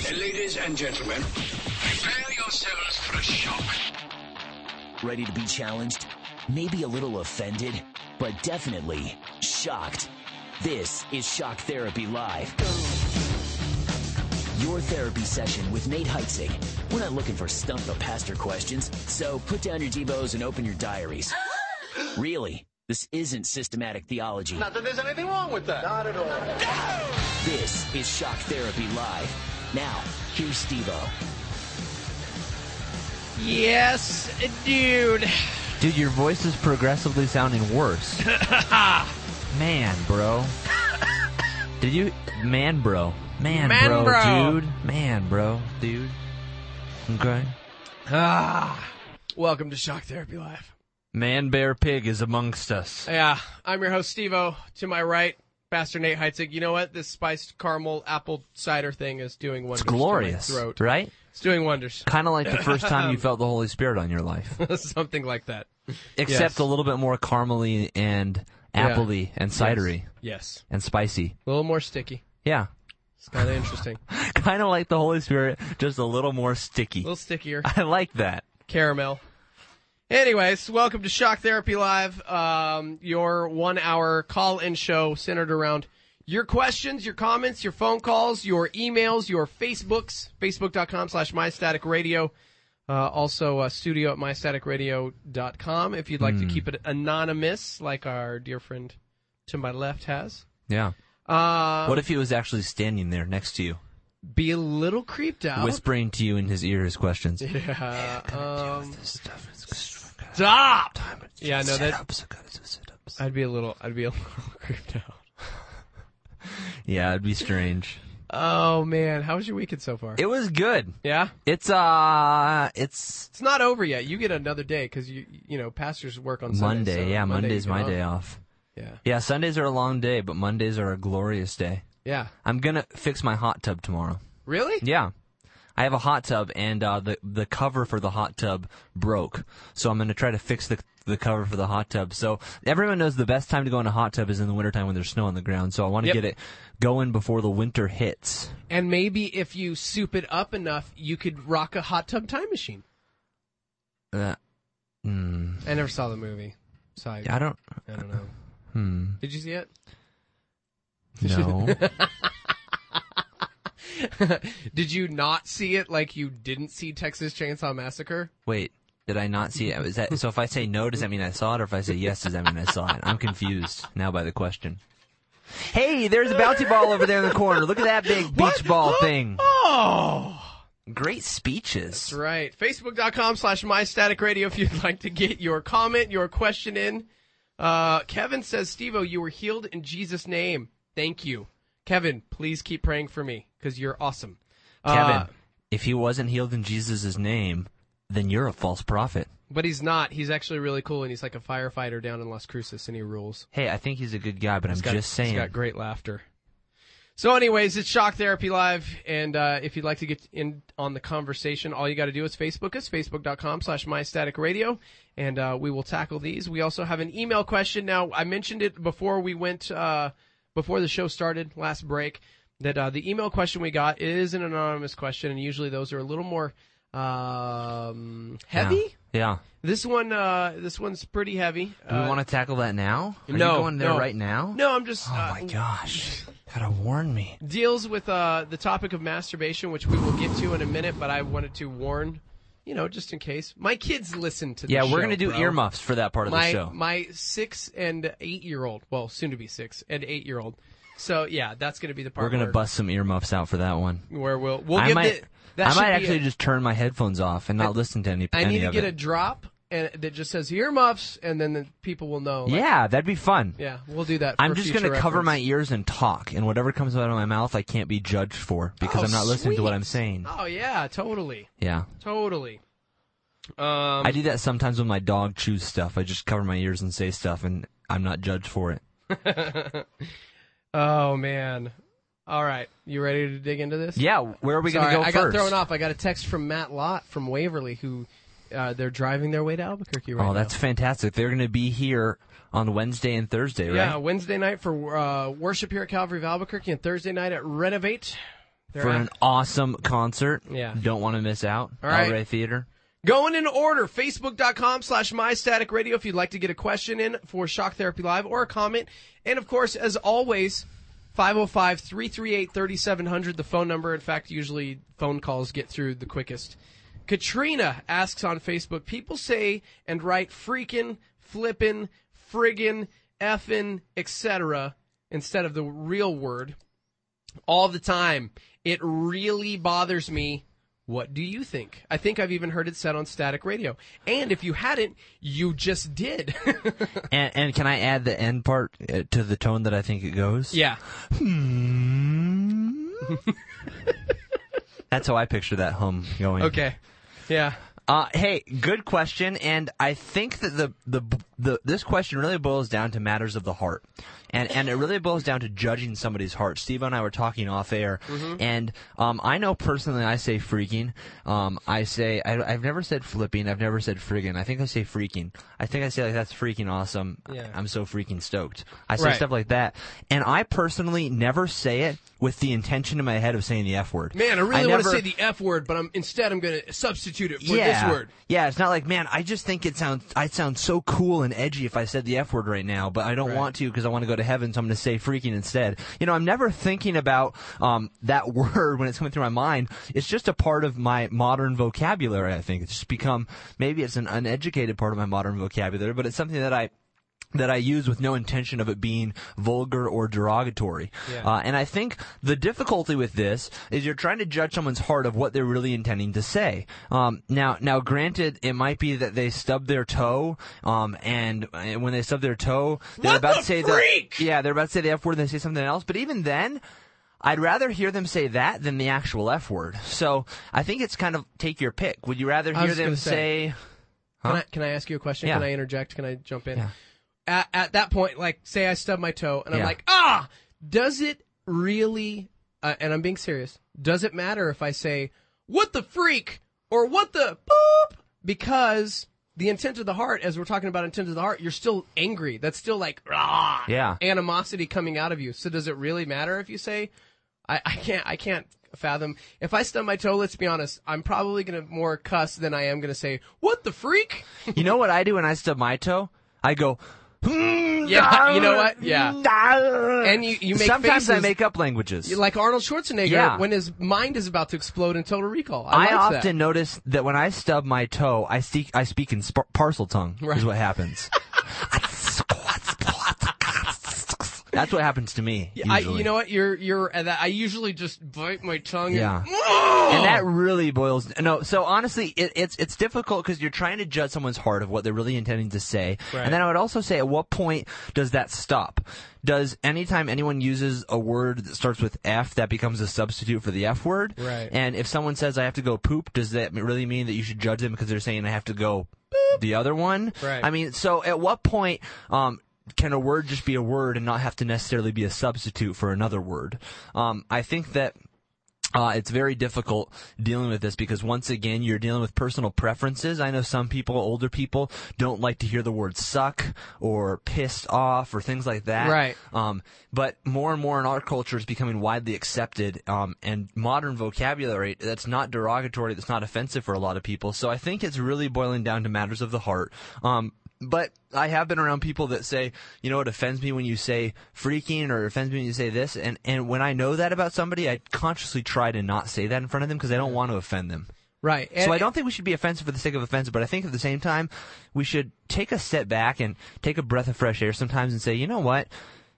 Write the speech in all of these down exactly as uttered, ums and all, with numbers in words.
Ladies and gentlemen, prepare yourselves for a shock. Ready to be challenged? Maybe a little offended, but definitely shocked. This is Shock Therapy Live. Your therapy session with Nate Heitzig. We're not looking for stump the pastor questions, so put down your Devos and open your diaries. Really, this isn't systematic theology. Not that there's anything wrong with that. Not at all. No! This is Shock Therapy Live. Now, here's Steve-O. Yes, dude. Dude, your voice is progressively sounding worse. Man, bro. Did you... Man, bro. Man, Man, bro, bro. dude. Man, bro, dude. Okay. Ah, welcome to Shock Therapy Live. Man, bear, pig is amongst us. Yeah, I'm your host, Steve-O. To my right, Pastor Nate Heitzig. You know what? This spiced caramel apple cider thing is doing wonders. It's glorious, to my throat. right? It's doing wonders. Kind of like the first time you felt the Holy Spirit on your life. Something like that. Except Yes. a little bit more caramely and Yeah. appley and cidery Yes. and spicy. A little more sticky. Yeah. It's kind of interesting. Kind of like the Holy Spirit, just a little more sticky. A little stickier. I like that. Caramel. Anyways, welcome to Shock Therapy Live, um, your one-hour call-in show centered around your questions, your comments, your phone calls, your emails, your Facebooks, facebook.com slash mystaticradio, uh, also uh, studio at mystaticradio dot com if you'd like Mm. to keep it anonymous like our dear friend to my left has. Yeah. Uh, What if he was actually standing there next to you, be a little creeped out. whispering to you in his ear his questions? Yeah, um, This stuff is good. stop! Time to Yeah, no, that- sit-ups, I gotta do sit-ups. I'd be a little, I'd be a little creeped out. Yeah, it'd be strange. Oh man, how was your weekend so far? It was good. Yeah, It's uh, it's it's not over yet. You get another day because you, you know, pastors work on Sundays, Monday. so Yeah, Monday Monday's you my get day off. off. Yeah, Yeah, Sundays are a long day, but Mondays are a glorious day. yeah. I'm gonna fix my hot tub tomorrow. Really? Yeah. I have a hot tub, and uh, the the cover for the hot tub broke. So I'm going to try to fix the the cover for the hot tub. So everyone knows the best time to go in a hot tub is in the wintertime when there's snow on the ground. So I want to Yep. get it going before the winter hits. And maybe if you soup it up enough, you could rock a hot tub time machine. Uh, mm, I never saw the movie, so I, I don't. I don't know. Hmm. Did you see it? No. Did you not see it like you didn't see Texas Chainsaw Massacre? Wait. Did I not see it? Is that so? If I say no, does that mean I saw it, or if I say yes, does that mean I saw it? I'm confused now by the question. Hey, there's a bouncy ball over there in the corner. Look at that big beach What? ball Huh? thing. Oh! Great speeches. That's right. Facebook.com slash MyStaticRadio if you'd like to get your comment, your question in. Uh, Kevin says, Steve-O, you were healed in Jesus' name. Thank you. Kevin, please keep praying for me because you're awesome. Kevin, Uh, if he wasn't healed in Jesus' name, then you're a false prophet. but he's not. He's actually really cool, and he's like a firefighter down in Las Cruces, and he rules. Hey, I think he's a good guy, but He's I'm got- just saying. He's got great laughter. So anyways, it's Shock Therapy Live, and uh, if you'd like to get in on the conversation, all you got to do is Facebook us, facebook.com slash mystaticradio, and uh, we will tackle these. We also have an email question. Now, I mentioned it before we went, uh, before the show started, last break, that uh, the email question we got is an anonymous question, and usually those are a little more um, heavy. Yeah. This one, uh, this one's pretty heavy. Do we Uh, want to tackle that now? Are no, you going there no. right now? No, I'm just. Oh uh, my gosh. Gotta warn me. Deals with uh, the topic of masturbation, which we will get to in a minute, but I wanted to warn, you know, just in case. My kids listen to the Yeah, show, we're gonna do bro. earmuffs for that part of my, the show. My six and eight-year-old, well, soon to be six and eight-year-old. So, yeah, that's going to be the part We're gonna where, bust some earmuffs out for that one. where we'll, we'll I give might, the, that I should might be actually a- just turn my headphones off and not listen to any. I any need to of get it. a drop and that just says earmuffs, and then the people will know. Like, Yeah, that'd be fun. Yeah, we'll do that. I'm for just future gonna cover reference. my ears and talk, and whatever comes out of my mouth, I can't be judged for because Oh, I'm not listening to what sweet. I'm saying. Oh yeah, totally, Yeah, totally. Um, I do that sometimes when my dog chews stuff. I just cover my ears and say stuff, and I'm not judged for it. Oh man. All right, you ready to dig into this? Yeah, where are we Sorry, gonna go I first? got thrown off. I got a text from Matt Lott from Waverly, who uh, they're driving their way to Albuquerque right Oh, now. that's fantastic. They're going to be here on Wednesday and Thursday, right? Yeah, Wednesday night for uh, worship here at Calvary of Albuquerque, and Thursday night at Renovate. They're for at- an awesome concert. Yeah. Don't want to miss out. All right. El Rey Theater. Going in order, Facebook.com slash MyStaticRadio if you'd like to get a question in for Shock Therapy Live or a comment. And, of course, as always, five oh five, three three eight, three seven zero zero, the phone number. In fact, usually phone calls get through the quickest. Katrina asks on Facebook, people say and write freaking, flippin', friggin', effin', et cetera instead of the real word all the time. It really bothers me. What do you think? I think I've even heard it said on Static Radio. And if you hadn't, you just did. and, and can I add the end part uh, to the tone that I think it goes? Yeah. Hmm. That's how I picture that hum going. Okay. Yeah. Uh, hey, good question, and I think that the, the the this question really boils down to matters of the heart, and and it really boils down to judging somebody's heart. Steve and I were talking off air, mm-hmm. and um, I know personally I say freaking. Um, I say I, I've never said flipping. I've never said friggin'. I think I say freaking. I think I say like that's freaking awesome. Yeah. I'm so freaking stoked. I say Right. stuff like that, and I personally never say it with the intention in my head of saying the F word. Man, I really I want to never- say the F word, but I'm instead I'm going to substitute it for yeah. this word. Yeah, it's not like, man, I just think it sounds, I'd sound so cool and edgy if I said the F word right now, but I don't Right. want to because I want to go to heaven, so I'm going to say freaking instead. You know, I'm never thinking about um, that word when it's coming through my mind. It's just a part of my modern vocabulary, I think. It's just become, maybe it's an uneducated part of my modern vocabulary, but it's something that I that I use with no intention of it being vulgar or derogatory. Yeah. Uh, and I think the difficulty with this is you're trying to judge someone's heart of what they're really intending to say. Um, now, now, granted, it might be that they stub their toe, um, and, and when they stub their toe, they're What about the to say freak? the yeah, they're about to say the F word and they say something else. But even then, I'd rather hear them say that than the actual F word. So I think it's kind of take your pick. Would you rather I hear was them gonna say, say? Can, Huh? I, can I ask you a question? Yeah. Can I interject? Can I jump in? Yeah. At, at that point, like, say I stub my toe, and I'm Yeah. like, ah! Does it really, uh, and I'm being serious, does it matter if I say, what the freak, or what the boop? Because the intent of the heart, as we're talking about intent of the heart, you're still angry. That's still like, rah! Yeah. Animosity coming out of you. So does it really matter if you say, I, I can't, I can't fathom. If I stub my toe, let's be honest, I'm probably going to more cuss than I am going to say, what the freak? You know what I do when I stub my toe? I go, Yeah, you know what? Yeah. And you, you make Sometimes faces I make up languages. like Arnold Schwarzenegger Yeah. when his mind is about to explode in Total Recall. I, I like often that. notice that when I stub my toe, I speak I speak in sp- parcel tongue. Right. Is what happens. That's what happens to me. I, Usually. you know what? You're you're. uh, that- I usually just bite my tongue. Yeah. And, And that really boils. No, so honestly, it, it's it's difficult because you're trying to judge someone's heart of what they're really intending to say. Right. And then I would also say, at what point does that stop? Does anytime anyone uses a word that starts with F, that becomes a substitute for the F word? Right. And if someone says I have to go poop, does that really mean that you should judge them because they're saying I have to go boop, the other one? Right. I mean, so at what point? Um, can a word just be a word and not have to necessarily be a substitute for another word? Um, I think that Uh, it's very difficult dealing with this because, once again, you're dealing with personal preferences. I know some people, older people, don't like to hear the word suck or pissed off or things like that. Right. Um, but more and more in our culture is becoming widely accepted, um, and modern vocabulary that's not derogatory, that's not offensive for a lot of people. So I think it's really boiling down to matters of the heart. Um, But I have been around people that say, you know, it offends me when you say freaking or it offends me when you say this. And, and when I know that about somebody, I consciously try to not say that in front of them because I don't want to offend them. right. And, So I don't think we should be offensive for the sake of offensive, but I think at the same time, we should take a step back and take a breath of fresh air sometimes and say, you know what?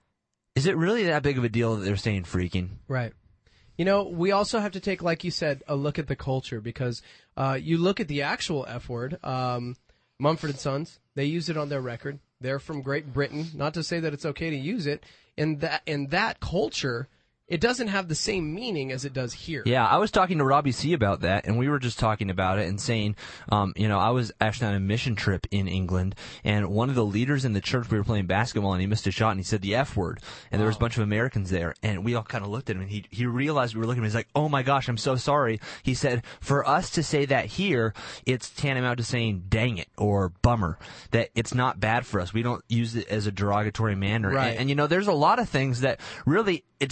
Is it really that big of a deal that they're saying freaking? Right. You know, we also have to take, like you said, a look at the culture because uh, you look at the actual F word, um, Mumford and Sons, they use it on their record. They're from Great Britain. Not to say that it's okay to use it. In that in that culture, it doesn't have the same meaning as it does here. Yeah, I was talking to Robbie C. about that, and we were just talking about it and saying, um, you know, I was actually on a mission trip in England, and one of the leaders in the church, we were playing basketball, and he missed a shot, and he said the F word, and there was a bunch of Americans there, and we all kind of looked at him, and he he realized we were looking at him, he's like, oh my gosh, I'm so sorry. He said, for us to say that here, it's tantamount to saying dang it, or bummer, that it's not bad for us. We don't use it as a derogatory manner. Right. And, and you know, there's a lot of things that really, it's not a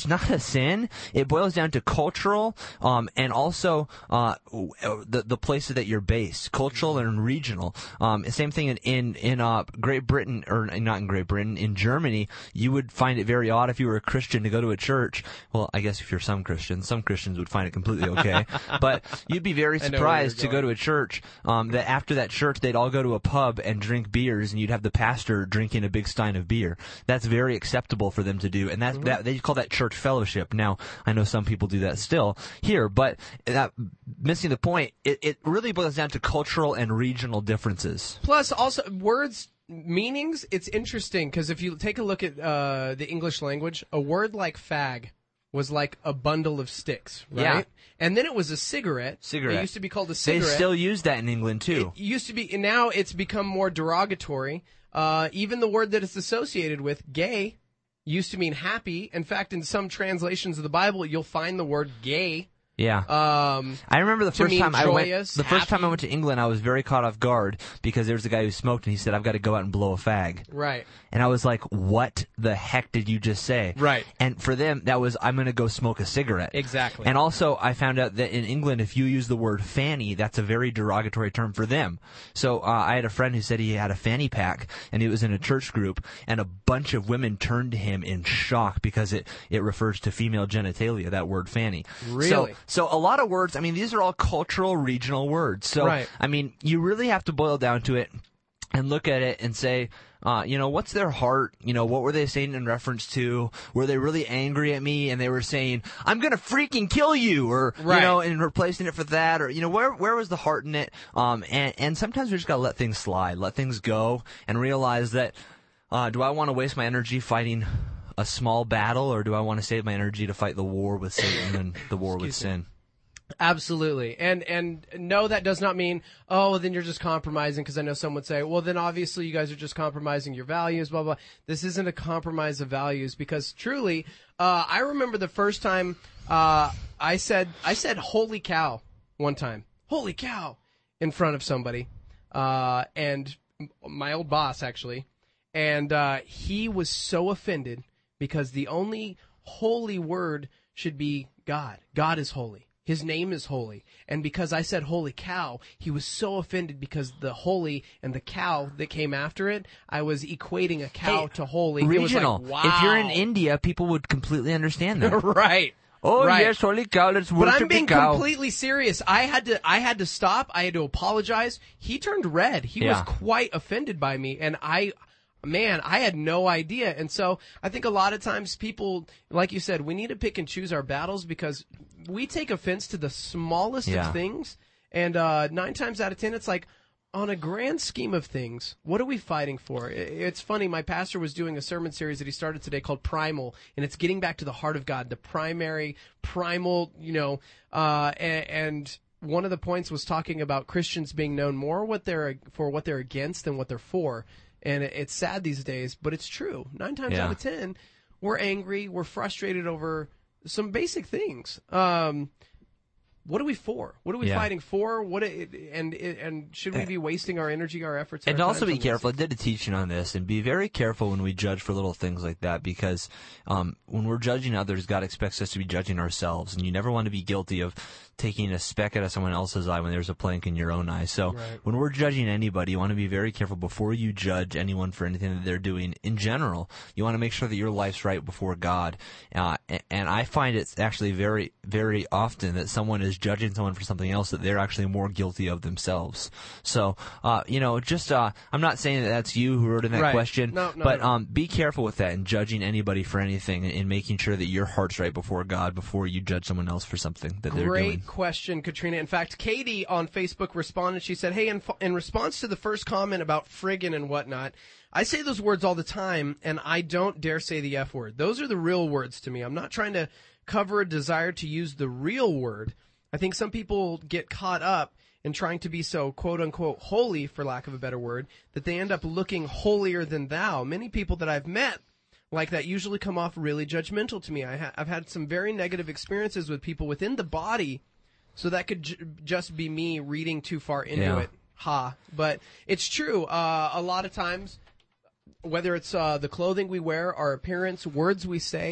sin. It boils down to cultural, um, and also uh, the the places that you're based, cultural and regional. Um, same thing in in, in uh, Great Britain, or not in Great Britain, in Germany, you would find it very odd if you were a Christian to go to a church. Well, I guess if you're some Christians, some Christians would find it completely okay, but you'd be very surprised to go to a church um, that after that church they'd all go to a pub and drink beers, and you'd have the pastor drinking a big stein of beer. That's very acceptable for them to do, and that's, mm-hmm. that they call that church fellowship. Now, I know some people do that still here, but that, missing the point, it, it really boils down to cultural and regional differences. Plus, also, words, meanings, it's interesting, because if you take a look at uh, the English language, a word like fag was like a bundle of sticks, right? Yeah. And then it was a cigarette. Cigarette. It used to be called a cigarette. They still use that in England, too. It used to be, and now it's become more derogatory. Uh, even the word that it's associated with, gay, used to mean happy. In fact, in some translations of the Bible, you'll find the word gay. Yeah. Um, I remember the first time I went, joyous, the first happy. time I went to England, I was very caught off guard because there was a guy who smoked and he said, I've got to go out and blow a fag. Right. And I was like, what the heck did you just say? Right. And for them, that was, I'm going to go smoke a cigarette. Exactly. And also, I found out that in England, if you use the word fanny, that's a very derogatory term for them. So, uh, I had a friend who said he had a fanny pack, and he was in a church group, and a bunch of women turned to him in shock because it, it refers to female genitalia, that word fanny. Really? So, so a lot of words, I mean, these are all cultural, regional words. So, right. I mean, you really have to boil down to it and look at it and say, uh, you know, what's their heart? You know, what were they saying in reference to? Were they really angry at me and they were saying, I'm going to freaking kill you, or, right. you know, and replacing it for that, or, you know, where, where was the heart in it? Um, and, and sometimes we just got to let things slide, let things go, and realize that, uh, do I want to waste my energy fighting a small battle, or do I want to save my energy to fight the war with Satan and the war with sin? Absolutely. And and no, that does not mean, oh, then you're just compromising, because I know some would say, well, then obviously you guys are just compromising your values, blah, blah. This isn't a compromise of values, because truly, uh, I remember the first time uh, I said, I said, holy cow, one time. Holy cow, in front of somebody. Uh, and my old boss, actually. And uh, he was so offended because the only holy word should be God. God is holy. His name is holy. And because I said holy cow, he was so offended because the holy and the cow that came after it, I was equating a cow Hey, to holy. Regional. It was like, wow. If you're in India, people would completely understand that. Right. Oh, right. yes, holy cow, let's But worship I'm being the cow. completely serious. I had to, I had to stop. I had to apologize. He turned red. He Yeah. was quite offended by me, and I, man, I had no idea. And so I think a lot of times people, like you said, we need to pick and choose our battles, because we take offense to the smallest Yeah. of things. And uh, nine times out of ten, it's like, on a grand scheme of things, what are we fighting for? It's funny, my pastor was doing a sermon series that he started today called Primal, and it's getting back to the heart of God, the primary, primal, you know, uh, and, and one of the points was talking about Christians being known more what they're for what they're against than what they're for. And it's sad these days, but it's true. Nine times Yeah. out of ten, we're angry, we're frustrated over some basic things. Um, what are we for? What are we Yeah. fighting for? What it, and and should we be wasting our energy, our efforts, And our also times be on this? careful. I did a teaching on this, and be very careful when we judge for little things like that, because um, when we're judging others, God expects us to be judging ourselves, and you never want to be guilty of taking a speck out of someone else's eye when there's a plank in your own eye. So Right. when we're judging anybody, you want to be very careful before you judge anyone for anything that they're doing. In general, you want to make sure that your life's right before God. Uh, and, and I find it's actually very, very often that someone is judging someone for something else that they're actually more guilty of themselves. So, uh, you know, just, uh, I'm not saying that that's you who wrote in that Right. question, No, no, but no. um, be careful with that and judging anybody for anything, and, and making sure that your heart's right before God before you judge someone else for something that they're Great doing. question, Katrina. In fact, Katie on Facebook responded. She said, hey, in, in response to the first comment about friggin' and whatnot, I say those words all the time, and I don't dare say the F word. Those are the real words to me. I'm not trying to cover a desire to use the real word. I think some people get caught up in trying to be so quote-unquote holy, for lack of a better word, that they end up looking holier than thou. Many people that I've met like that usually come off really judgmental to me. I ha- I've had some very negative experiences with people within the body, so that could j- just be me reading too far into Yeah. it. Ha. But it's true. Uh, a lot of times, whether it's uh, the clothing we wear, our appearance, words we say,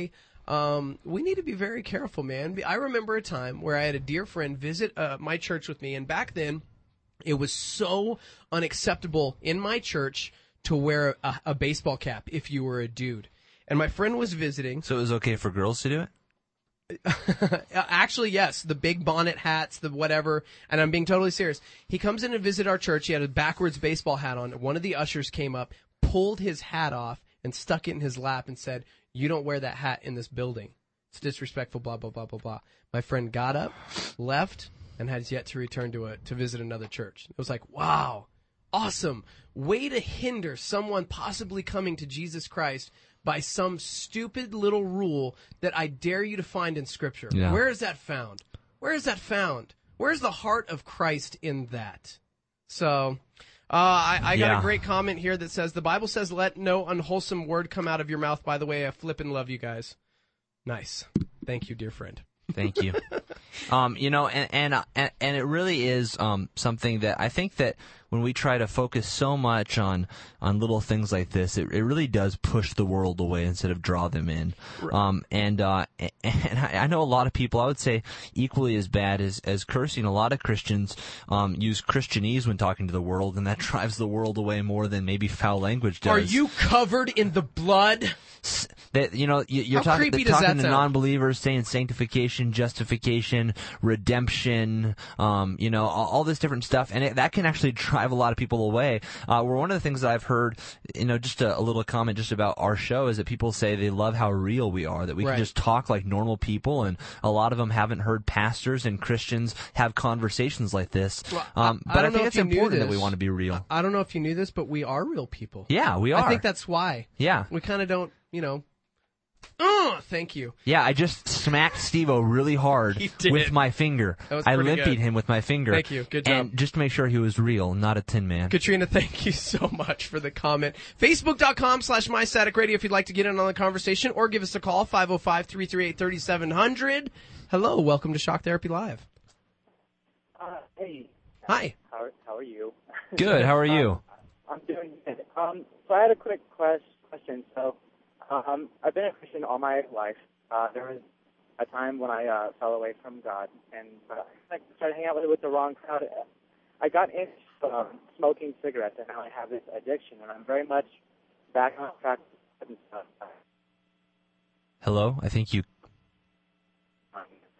Um, we need to be very careful, man. I remember a time where I had a dear friend visit uh, my church with me, and back then, it was so unacceptable in my church to wear a, a baseball cap if you were a dude. And my friend was visiting. So it was okay for girls to do it? Actually, yes, the big bonnet hats, the whatever, and I'm being totally serious. He comes in to visit our church. He had a backwards baseball hat on. One of the ushers came up, pulled his hat off, and stuck it in his lap and said, "You don't wear that hat in this building. It's disrespectful, blah, blah, blah, blah, blah." My friend got up, left, and has yet to return to a, to visit another church. It was like, wow, awesome. Way to hinder someone possibly coming to Jesus Christ by some stupid little rule that I dare you to find in Scripture. Yeah. Where is that found? Where is that found? Where's the heart of Christ in that? So, uh, I, I got Yeah. a great comment here that says, the Bible says, let no unwholesome word come out of your mouth. By the way, I flip and love you guys. Nice. Thank you, dear friend. Thank you. um, you know, and and and, and it really is um, something that I think that when we try to focus so much on on little things like this, it, it really does push the world away instead of draw them in. Right. Um, and uh, and I know a lot of people, I would say, equally as bad as as cursing. A lot of Christians um, use Christianese when talking to the world, and that drives the world away more than maybe foul language does. Are you covered in the blood? That, you know, you- you're How talking, creepy does talking that to sound? non-believers, saying sanctification, justification, redemption, um, you know, all, all this different stuff, and it, that can actually drive a lot of people away. Uh, where one of the things that I've heard, you know, just a, a little comment just about our show is that people say they love how real we are, that we Right. can just talk like normal people, and a lot of them haven't heard pastors and Christians have conversations like this. Well, um, I- I but I, don't know think if it's you knew important that we this. want to be real. I don't know if you knew this, but we are real people. Yeah, we are. I think that's why. Yeah. We kind of don't, you know. Uh, thank you. Yeah, I just smacked Steve-O really hard He did. with my finger. That was I pretty limpied good. him with my finger. Thank you. Good job. And just to make sure he was real, not a tin man. Katrina, thank you so much for the comment. Facebook.com slash MyStaticRadio if you'd like to get in on the conversation, or give us a call, five oh five, three three eight, three seven zero zero. Hello, welcome to Shock Therapy Live. Uh, hey. Hi. How, how are you? Good, how are you? I'm doing good. Um, so I had a quick quest- question. So um, I've been a Christian all my life. Uh, there was a time when I uh, fell away from God and uh, I started hanging out with, with the wrong crowd. I got into um, smoking cigarettes, and now I have this addiction, and I'm very much back on track and stuff. Hello? I think you Um,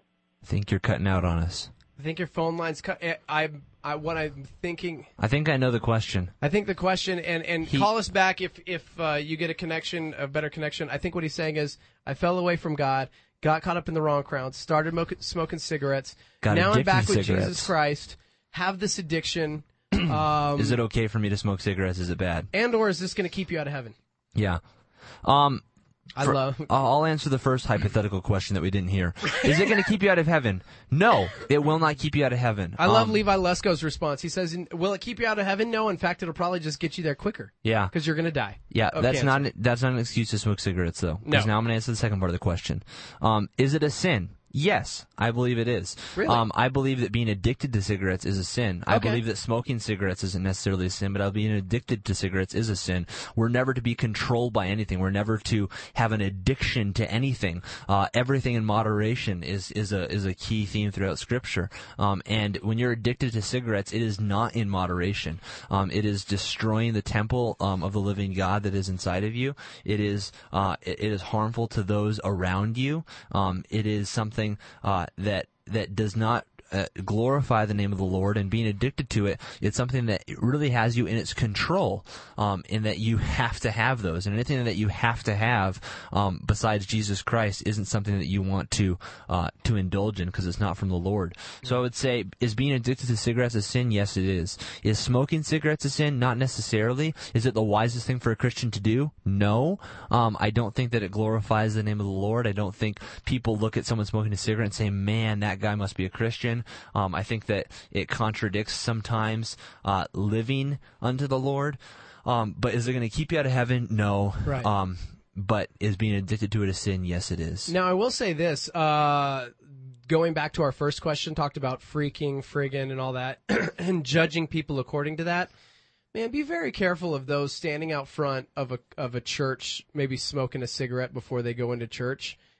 I think you're cutting out on us. I think your phone line's cut. I, I, I, what I'm thinking, I think I know the question. I think the question, and, and He- call us back if, if uh, you get a connection, a better connection. I think what he's saying is, I fell away from God, got caught up in the wrong crowd, started mo- smoking cigarettes. Got now I'm addicted back to with cigarettes. Jesus Christ, have this addiction. um, Is it okay for me to smoke cigarettes? Is it bad? and or is this going to keep you out of heaven? Yeah. Um, I for- love. I'll I'll answer the first hypothetical question that we didn't hear. Is it going to keep you out of heaven? No, it will not keep you out of heaven. I love Um, Levi Lesko's response. He says, "Will it keep you out of heaven? No. In fact, it'll probably just get you there quicker Yeah. because you're going to die." Yeah, of that's cancer. not that's not an excuse to smoke cigarettes, though. Because No. now I'm going to answer the second part of the question. Um, is it a sin? Yes, I believe it is. Really? Um, I believe that being addicted to cigarettes is a sin. I Okay. believe that smoking cigarettes isn't necessarily a sin, but being addicted to cigarettes is a sin. We're never to be controlled by anything. We're never to have an addiction to anything. Uh, everything in moderation is is a is a key theme throughout Scripture. Um, and when you're addicted to cigarettes, it is not in moderation. Um, it is destroying the temple um, of the living God that is inside of you. It is uh, it, it is harmful to those around you. Um, it is something uh, that that does not uh, glorify the name of the Lord, and being addicted to it, it's something that it really has you in its control, um, in that you have to have those, and anything that you have to have um, besides Jesus Christ isn't something that you want to uh, to indulge in because it's not from the Lord. So I would say, is being addicted to cigarettes a sin? Yes, it is. Is smoking cigarettes a sin? Not necessarily. Is it the wisest thing for a Christian to do? No. Um, I don't think that it glorifies the name of the Lord. I don't think people look at someone smoking a cigarette and say, man, that guy must be a Christian. Um, I think that it contradicts sometimes uh, living unto the Lord. Um, but is it going to keep you out of heaven? No. Right. Um, but is being addicted to it a sin? Yes, it is. Now, I will say this. Uh, going back to our first question, talked about freaking, friggin', and all that, and judging people according to that. Man, be very careful of those standing out front of a of a church, maybe smoking a cigarette before they go into church,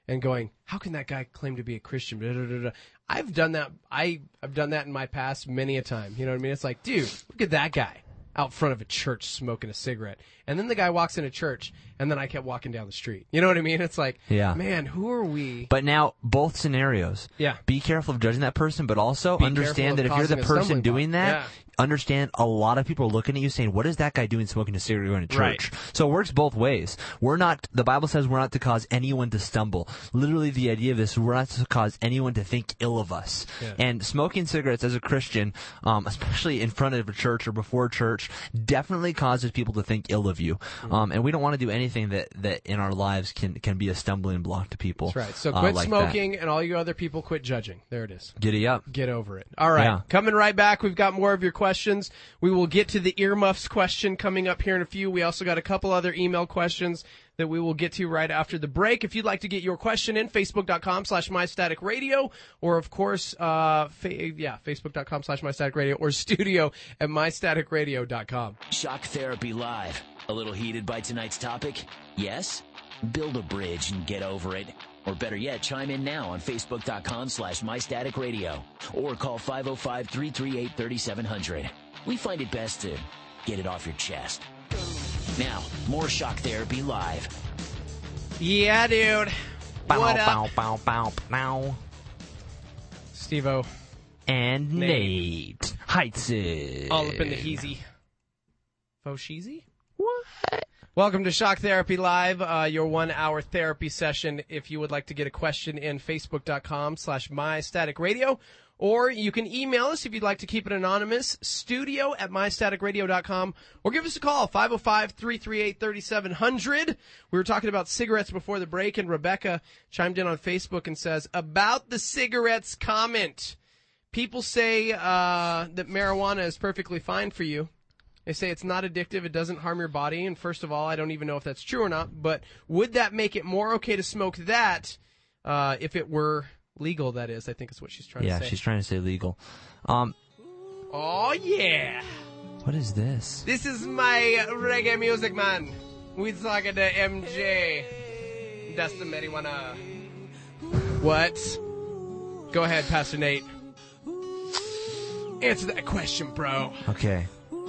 and going, how can that guy claim to be a Christian? Da, da, da, da. I've done that. I, I've done that in my past many a time. You know what I mean? It's like, dude, look at that guy out front of a church smoking a cigarette. And then the guy walks into church, and then I kept walking down the street. You know what I mean? It's like, yeah. man, who are we? But now, both scenarios. Yeah. Be careful of judging that person, but also Be understand that careful if of you're the causing a person stumbling doing block. that, Yeah. understand a lot of people are looking at you saying, what is that guy doing smoking a cigarette going to church? Right. So it works both ways. We're not, the Bible says we're not to cause anyone to stumble. Literally the idea of this, we're not to cause anyone to think ill of us. Yeah. And smoking cigarettes as a Christian, um, especially in front of a church or before church, definitely causes people to think ill of you. Mm-hmm. Um, and we don't want to do anything that, that in our lives can, can be a stumbling block to people. That's right. So uh, quit like smoking, that. and all you other people quit judging. There it is. Giddy up. Get over it. All right. Yeah. Coming right back. We've got more of your questions. We will get to the earmuffs question coming up here in a few. We also got a couple other email questions that we will get to right after the break. If you'd like to get your question in, facebook.com slash mystaticradio, or of course, uh, fa- yeah, facebook.com slash mystaticradio, or studio at mystaticradio dot com. Shock Therapy Live. A little heated by tonight's topic? Yes? Build a bridge and get over it. Or better yet, chime in now on facebook.com slash mystaticradio. Or call five oh five, three three eight, three seven zero zero. We find it best to get it off your chest. Now, more Shock Therapy Live. Yeah, dude. Bow, What up? bow, bow, bow, bow. Steve-O, And Nate. Nate. Heitzig. all up in the heezy. Faux sheezy? What? Welcome to Shock Therapy Live, uh, your one-hour therapy session. If you would like to get a question in, facebook.com slash mystaticradio. Or you can email us if you'd like to keep it anonymous, studio at mystaticradio dot com, or give us a call, five oh five, three three eight, three seven zero zero. We were talking about cigarettes before the break, and Rebecca chimed in on Facebook and says, about the cigarettes comment, people say uh, that marijuana is perfectly fine for you. They say it's not addictive, it doesn't harm your body, and first of all, I don't even know if that's true or not, but would that make it more okay to smoke that uh, if it were legal, that is, I think is what she's trying Yeah, to say. she's trying to say legal. Um, Oh, yeah. what is this? This is my reggae music, man. We talking to M J. That's the marijuana. What? Go ahead, Pastor Nate. Answer that question, bro. Okay.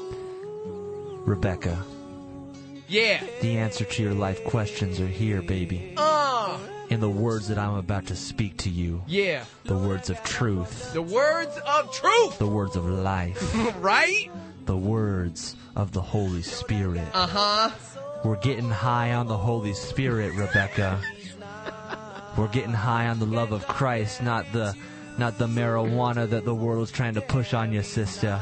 Rebecca, Yeah. the answer to your life questions are here, baby. Uh. In the words that I'm about to speak to you. Yeah. The words of truth. The words of truth. The words of life. Right? The words of the Holy Spirit. Uh-huh. We're getting high on the Holy Spirit, Rebecca. We're getting high on the love of Christ, not the not the marijuana that the world's trying to push on you, sister.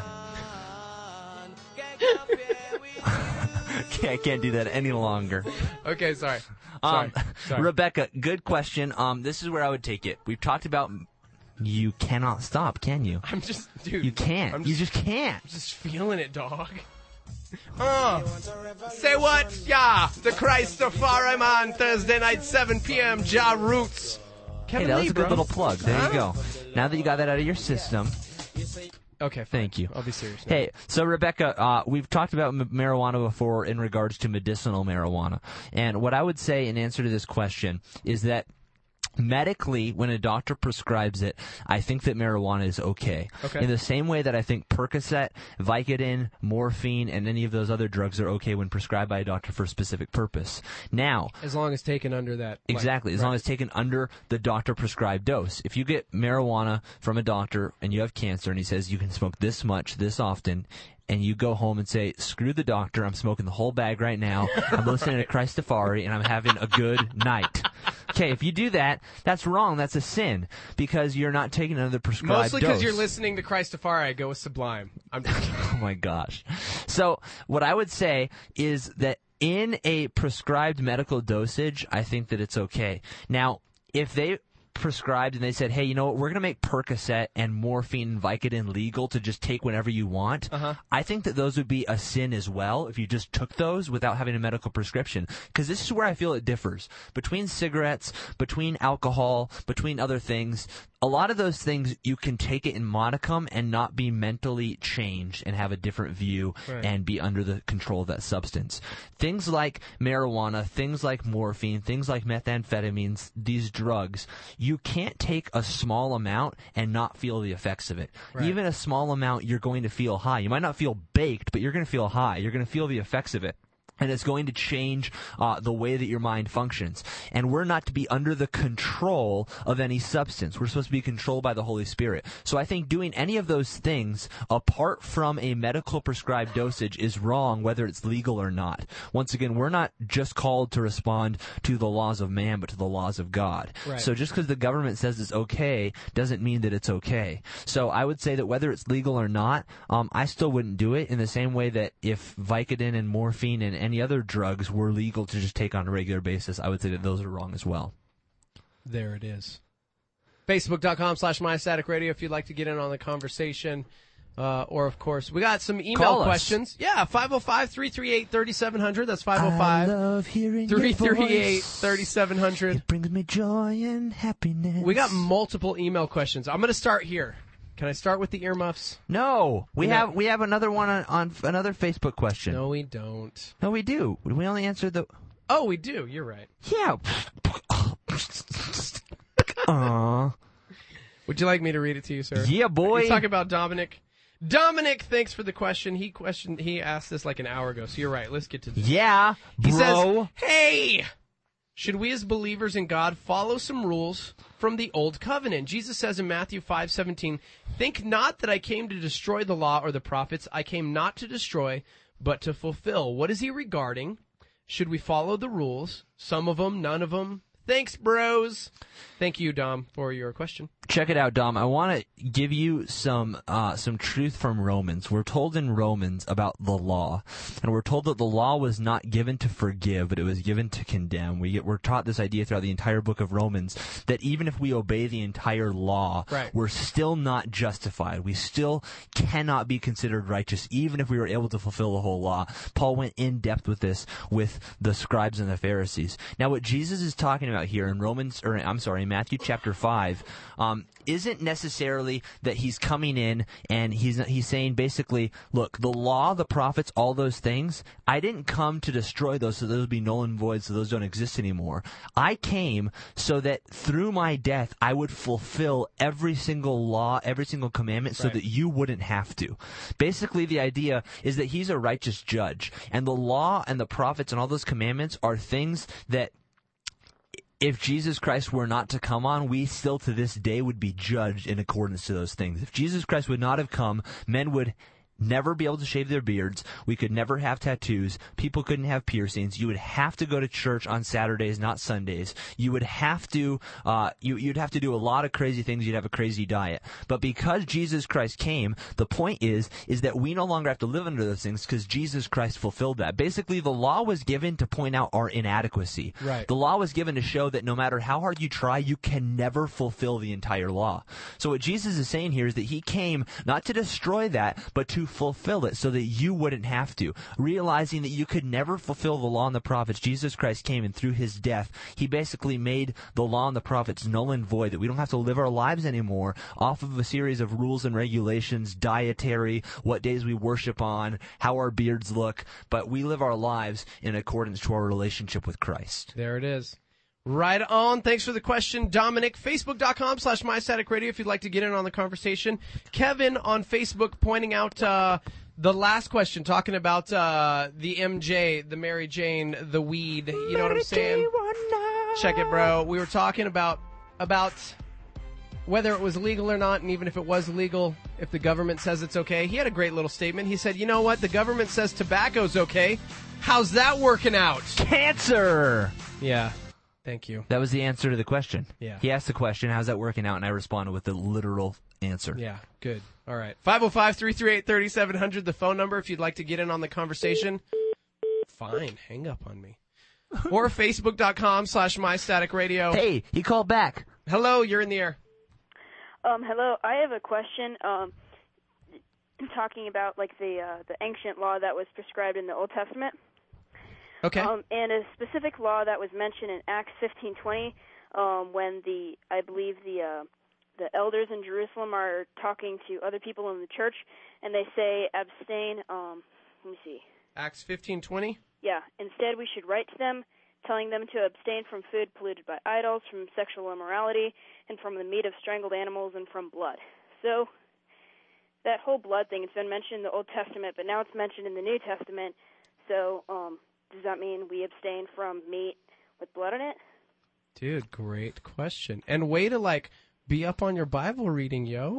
Okay, I can't do that any longer. Okay, sorry. Sorry. Um, sorry. Rebecca, good question. Um, this is where I would take it. We've talked about you cannot stop, can you? I'm just, dude. You can't. I'm you just, just can't. just feeling it, dog. Uh, say what? Yeah, the Christopher man, Thursday night, seven p.m., Ja Roots. Kevin Hey, that Lee, was a bro. good little plug. There Huh? you go. Now that you got that out of your system. Okay, fine. Thank you. I'll be serious now. Hey, so Rebecca, uh, we've talked about m- marijuana before in regards to medicinal marijuana. And what I would say in answer to this question is that medically, when a doctor prescribes it, I think that marijuana is okay. Okay. In the same way that I think Percocet, Vicodin, morphine, and any of those other drugs are okay when prescribed by a doctor for a specific purpose. Now, As long as taken under that. like, exactly, as right. long as taken under the doctor prescribed dose. If you get marijuana from a doctor and you have cancer and he says you can smoke this much, this often, and you go home and say, screw the doctor, I'm smoking the whole bag right now, I'm listening to Christafari, and I'm having a good night. Okay, if you do that, that's wrong, that's a sin, because you're not taking under the prescribed Mostly because dose. you're listening to Christafari, I go with Sublime. I'm Oh my gosh. So what I would say is that in a prescribed medical dosage, I think that it's okay. Now, if they prescribed and they said, hey, you know what, we're going to make Percocet and morphine and Vicodin legal to just take whenever you want, uh-huh. I think that those would be a sin as well if you just took those without having a medical prescription. Because this is where I feel it differs. Between cigarettes, between alcohol, between other things, a lot of those things you can take it in modicum and not be mentally changed and have a different view right. and be under the control of that substance. Things like marijuana, things like morphine, things like methamphetamines, these drugs, you can't take a small amount and not feel the effects of it. Right. Even a small amount, you're going to feel high. You might not feel baked, but you're going to feel high. You're going to feel the effects of it. And it's going to change uh, the way that your mind functions. And we're not to be under the control of any substance. We're supposed to be controlled by the Holy Spirit. So I think doing any of those things apart from a medical prescribed dosage is wrong, whether it's legal or not. Once again, we're not just called to respond to the laws of man, but to the laws of God. Right. So just because the government says it's okay doesn't mean that it's okay. So I would say that whether it's legal or not, um, I still wouldn't do it in the same way that if Vicodin and morphine and any other drugs were legal to just take on a regular basis, I would say that those are wrong as well. There it is. Facebook.com slash MyStaticRadio if you'd like to get in on the conversation. Uh, or, of course, we got some email Call us. questions. Yeah, five oh five, three three eight, three seven zero zero. That's five oh five, three three eight, three seven zero zero. It brings me joy and happiness. We got multiple email questions. I'm going to start here. Can I start with the earmuffs? No, we No. have we have another one on, on another Facebook question. No, we don't. No, we do. We only answered the. Oh, we do. You're right. Yeah. Aww. Would you like me to read it to you, sir? Yeah, boy. He's talking about Dominic. Dominic, thanks for the question. He questioned. He asked this like an hour ago. So you're right. Let's get to this. Yeah, He bro. says, "Hey, should we as believers in God follow some rules from the Old Covenant?" Jesus says in Matthew five seventeen, "Think not that I came to destroy the law or the prophets. I came not to destroy, but to fulfill." What is he regarding? Should we follow the rules? Some of them, none of them? Thanks, bros. Thank you, Dom, for your question. Check it out, Dom. I want to give you some uh, some truth from Romans. We're told in Romans about the law, and we're told that the law was not given to forgive, but it was given to condemn. We get, we're taught this idea throughout the entire book of Romans that even if we obey the entire law, right. we're still not justified. We still cannot be considered righteous, even if we were able to fulfill the whole law. Paul went in depth with this with the scribes and the Pharisees. Now, what Jesus is talking about here in Romans, or I'm sorry, in Matthew chapter five, um, isn't necessarily that he's coming in and he's he's saying basically, look, the law, the prophets, all those things, I didn't come to destroy those so those would be null and void, so those don't exist anymore. I came so that through my death I would fulfill every single law, every single commandment, so right. that you wouldn't have to. Basically, the idea is that he's a righteous judge, and the law and the prophets and all those commandments are things that if Jesus Christ were not to come on, we still to this day would be judged in accordance to those things. If Jesus Christ would not have come, men would never be able to shave their beards. We could never have tattoos. People couldn't have piercings. You would have to go to church on Saturdays, not Sundays. You would have to, uh, you, you'd have to do a lot of crazy things. You'd have a crazy diet. But because Jesus Christ came, the point is, is that we no longer have to live under those things because Jesus Christ fulfilled that. Basically, the law was given to point out our inadequacy. Right. The law was given to show that no matter how hard you try, you can never fulfill the entire law. So what Jesus is saying here is that he came not to destroy that, but to fulfill it so that you wouldn't have to. Realizing that you could never fulfill the law and the prophets, Jesus Christ came, and through his death, he basically made the law and the prophets null and void, that we don't have to live our lives anymore off of a series of rules and regulations, dietary, what days we worship on, how our beards look, but we live our lives in accordance to our relationship with Christ. There it is. Right on. Thanks for the question, Dominic. Facebook.com slash MyStaticRadio if you'd like to get in on the conversation. Kevin on Facebook pointing out uh, the last question, talking about uh, the M J, the Mary Jane, the weed. You know what I'm saying? Check it, bro. We were talking about about whether it was legal or not, and even if it was legal, if the government says it's okay. He had a great little statement. He said, you know what? The government says tobacco's okay. How's that working out? Cancer! Yeah. Thank you. That was the answer to the question. Yeah. He asked the question, how's that working out? And I responded with the literal answer. Yeah, good. All right. five oh five, three three eight, three seven zero zero, the phone number if you'd like to get in on the conversation. Fine, hang up on me. Or Facebook.com slash MyStaticRadio. Hey, he called back. Hello, you're in the air. Um, hello, I have a question. Um, talking about like the uh, the ancient law that was prescribed in the Old Testament. Okay. Um, and a specific law that was mentioned in Acts fifteen twenty, um, when the I believe the uh, the elders in Jerusalem are talking to other people in the church, and they say abstain. Um, let me see. Acts fifteen twenty. Yeah. Instead, we should write to them, telling them to abstain from food polluted by idols, from sexual immorality, and from the meat of strangled animals, and from blood. So that whole blood thing, it's been mentioned in the Old Testament, but now it's mentioned in the New Testament. So um, does that mean we abstain from meat with blood in it? Dude, great question. And way to, like, be up on your Bible reading, yo.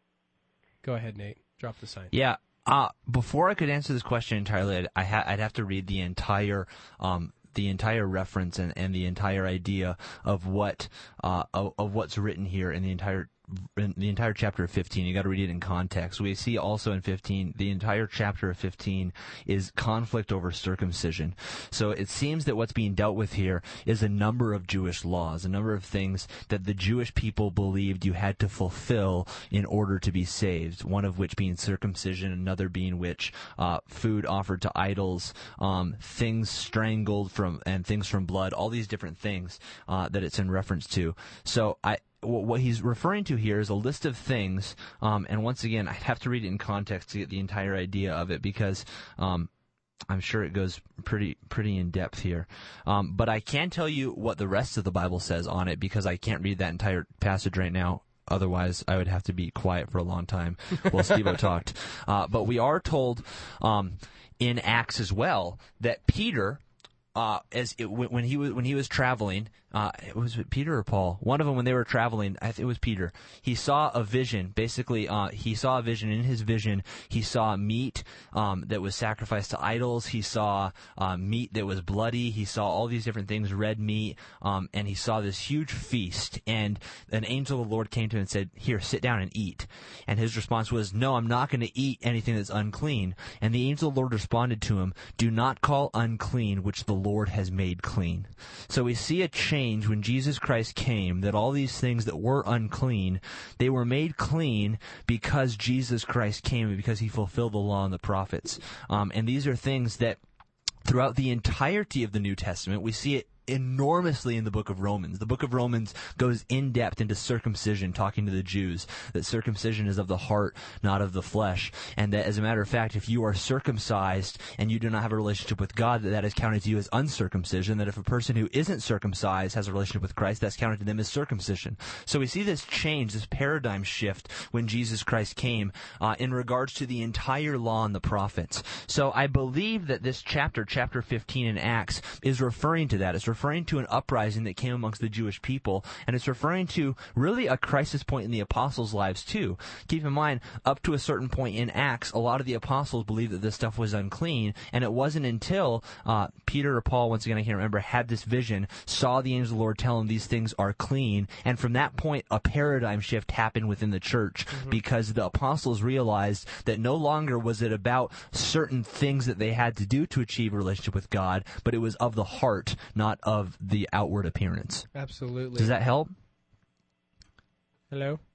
Go ahead, Nate. Drop the sign. Yeah. Uh, before I could answer this question entirely, I'd, I ha- I'd have to read the entire um, the entire reference and, and the entire idea of what uh, of, of what's written here in the entire in the entire chapter of fifteen. You got to read it in context. We see also in fifteen, the entire chapter of fifteen is conflict over circumcision. So it seems that what's being dealt with here is a number of Jewish laws, a number of things that the Jewish people believed you had to fulfill in order to be saved. One of which being circumcision, another being which uh, food offered to idols, um, things strangled from and things from blood, all these different things uh, that it's in reference to. So I. What he's referring to here is a list of things, um, and once again, I'd have to read it in context to get the entire idea of it because um, I'm sure it goes pretty pretty in depth here. Um, but I can tell you what the rest of the Bible says on it because I can't read that entire passage right now. Otherwise, I would have to be quiet for a long time while Steve-O talked. Uh, but we are told um, in Acts as well that Peter, uh, as it, when he was when he was traveling. Uh, it was Peter or Paul? One of them, when they were traveling, I think it was Peter. He saw a vision. Basically, uh, he saw a vision. In his vision, he saw meat um, that was sacrificed to idols. He saw uh, meat that was bloody. He saw all these different things, red meat, um, and he saw this huge feast. And an angel of the Lord came to him and said, "Here, sit down and eat." And his response was, "No, I'm not going to eat anything that's unclean." And the angel of the Lord responded to him, "Do not call unclean which the Lord has made clean." So we see a change when Jesus Christ came, that all these things that were unclean, they were made clean because Jesus Christ came and because he fulfilled the law and the prophets. Um, and these are things that throughout the entirety of the New Testament, we see it enormously in the book of Romans. The book of Romans goes in depth into circumcision, talking to the Jews, that circumcision is of the heart, not of the flesh, and that as a matter of fact, if you are circumcised and you do not have a relationship with God, that that is counted to you as uncircumcision, that if a person who isn't circumcised has a relationship with Christ, that's counted to them as circumcision. So we see this change, this paradigm shift when Jesus Christ came uh, in regards to the entire law and the prophets. So I believe that this chapter, chapter fifteen in Acts, is referring to that. It's referring to an uprising that came amongst the Jewish people, and it's referring to really a crisis point in the apostles' lives too. Keep in mind, up to a certain point in Acts, a lot of the apostles believed that this stuff was unclean, and it wasn't until uh, Peter or Paul, once again I can't remember, had this vision, saw the angel of the Lord tell him these things are clean, and from that point a paradigm shift happened within the church mm-hmm. because the apostles realized that no longer was it about certain things that they had to do to achieve a relationship with God, but it was of the heart, not of the outward appearance. Absolutely. Does that help? Hello?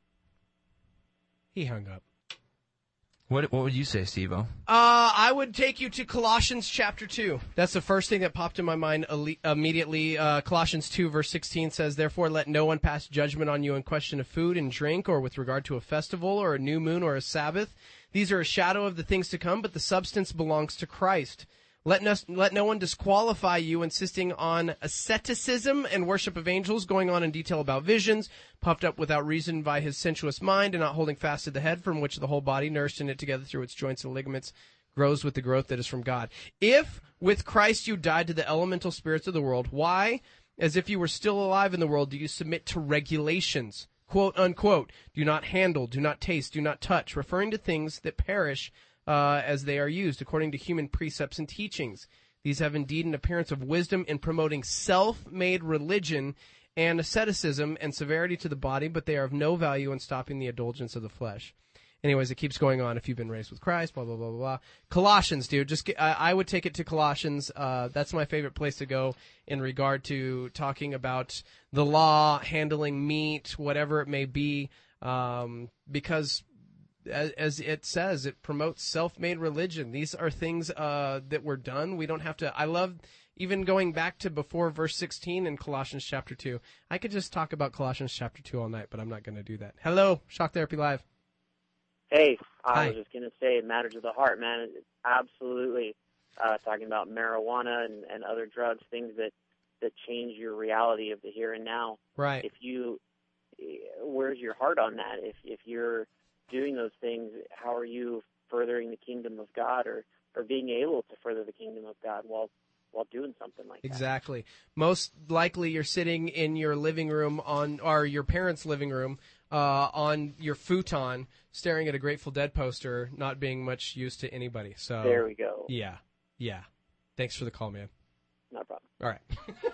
He hung up. What What would you say, Steve-O? Uh, I would take you to Colossians chapter two. That's the first thing that popped in my mind immediately. Uh, Colossians two verse sixteen says, "Therefore let no one pass judgment on you in question of food and drink, or with regard to a festival, or a new moon, or a Sabbath. These are a shadow of the things to come, but the substance belongs to Christ. Let no, let no one disqualify you, insisting on asceticism and worship of angels, going on in detail about visions, puffed up without reason by his sensuous mind, and not holding fast to the head, from which the whole body, nourished and knit together through its joints and ligaments, grows with the growth that is from God. If with Christ you died to the elemental spirits of the world, why, as if you were still alive in the world, do you submit to regulations? Quote, unquote, do not handle, do not taste, do not touch, referring to things that perish Uh, as they are used, according to human precepts and teachings. These have indeed an appearance of wisdom in promoting self-made religion and asceticism and severity to the body, but they are of no value in stopping the indulgence of the flesh. anyways, it keeps going on. If you've been raised with Christ, blah blah blah blah blah. Colossians, dude. Just get, I, I would take it to Colossians. Uh, that's my favorite place to go in regard to talking about the law, handling meat, whatever it may be, um, because. As, as it says, it promotes self-made religion. These are things uh, that were done. We don't have to. I love even going back to before verse sixteen in Colossians chapter two. I could just talk about Colossians chapter two all night, but I'm not going to do that. Hello, Shock Therapy Live. Hey, I Hi. was just going to say, matters of the heart, man. It's absolutely uh, talking about marijuana and, and other drugs, things that, that change your reality of the here and now. Right. If you, where's your heart on that? If if you're doing those things, how are you furthering the kingdom of God, or, or being able to further the kingdom of God while while doing something like that? Exactly. Most likely you're sitting in your living room on, or your parents' living room, uh, on your futon, staring at a Grateful Dead poster, not being much use to anybody. So There we go. Yeah. Yeah. Thanks for the call, man. No problem. All right.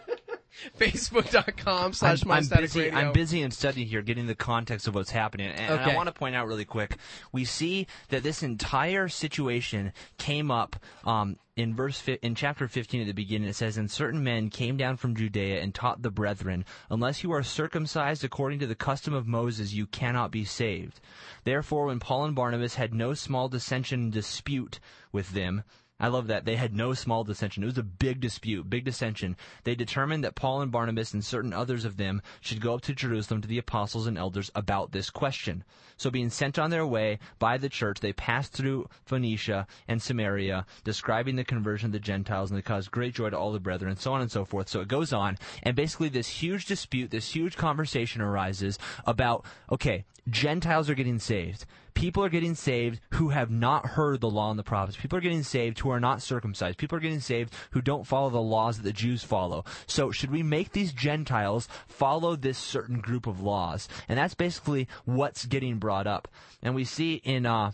Facebook.com slash I'm, I'm MyStatic busy. Radio. I'm busy in studying here, getting the context of what's happening, and, and Okay. I want to point out really quick. We see that this entire situation came up um, in verse fi- in chapter fifteen at the beginning. It says, "And certain men came down from Judea and taught the brethren, unless you are circumcised according to the custom of Moses, you cannot be saved. Therefore, when Paul and Barnabas had no small dissension and dispute with them." I love that. They had no small dissension. It was a big dispute, big dissension. They determined that Paul and Barnabas and certain others of them should go up to Jerusalem to the apostles and elders about this question. So being sent on their way by the church, they passed through Phoenicia and Samaria, describing the conversion of the Gentiles, and they caused great joy to all the brethren, and so on and so forth. So it goes on, and basically this huge dispute, this huge conversation arises about, okay, Gentiles are getting saved. People are getting saved who have not heard the law and the prophets. People are getting saved who are not circumcised. People are getting saved who don't follow the laws that the Jews follow. So should we make these Gentiles follow this certain group of laws? And that's basically what's getting brought up. And we see in uh,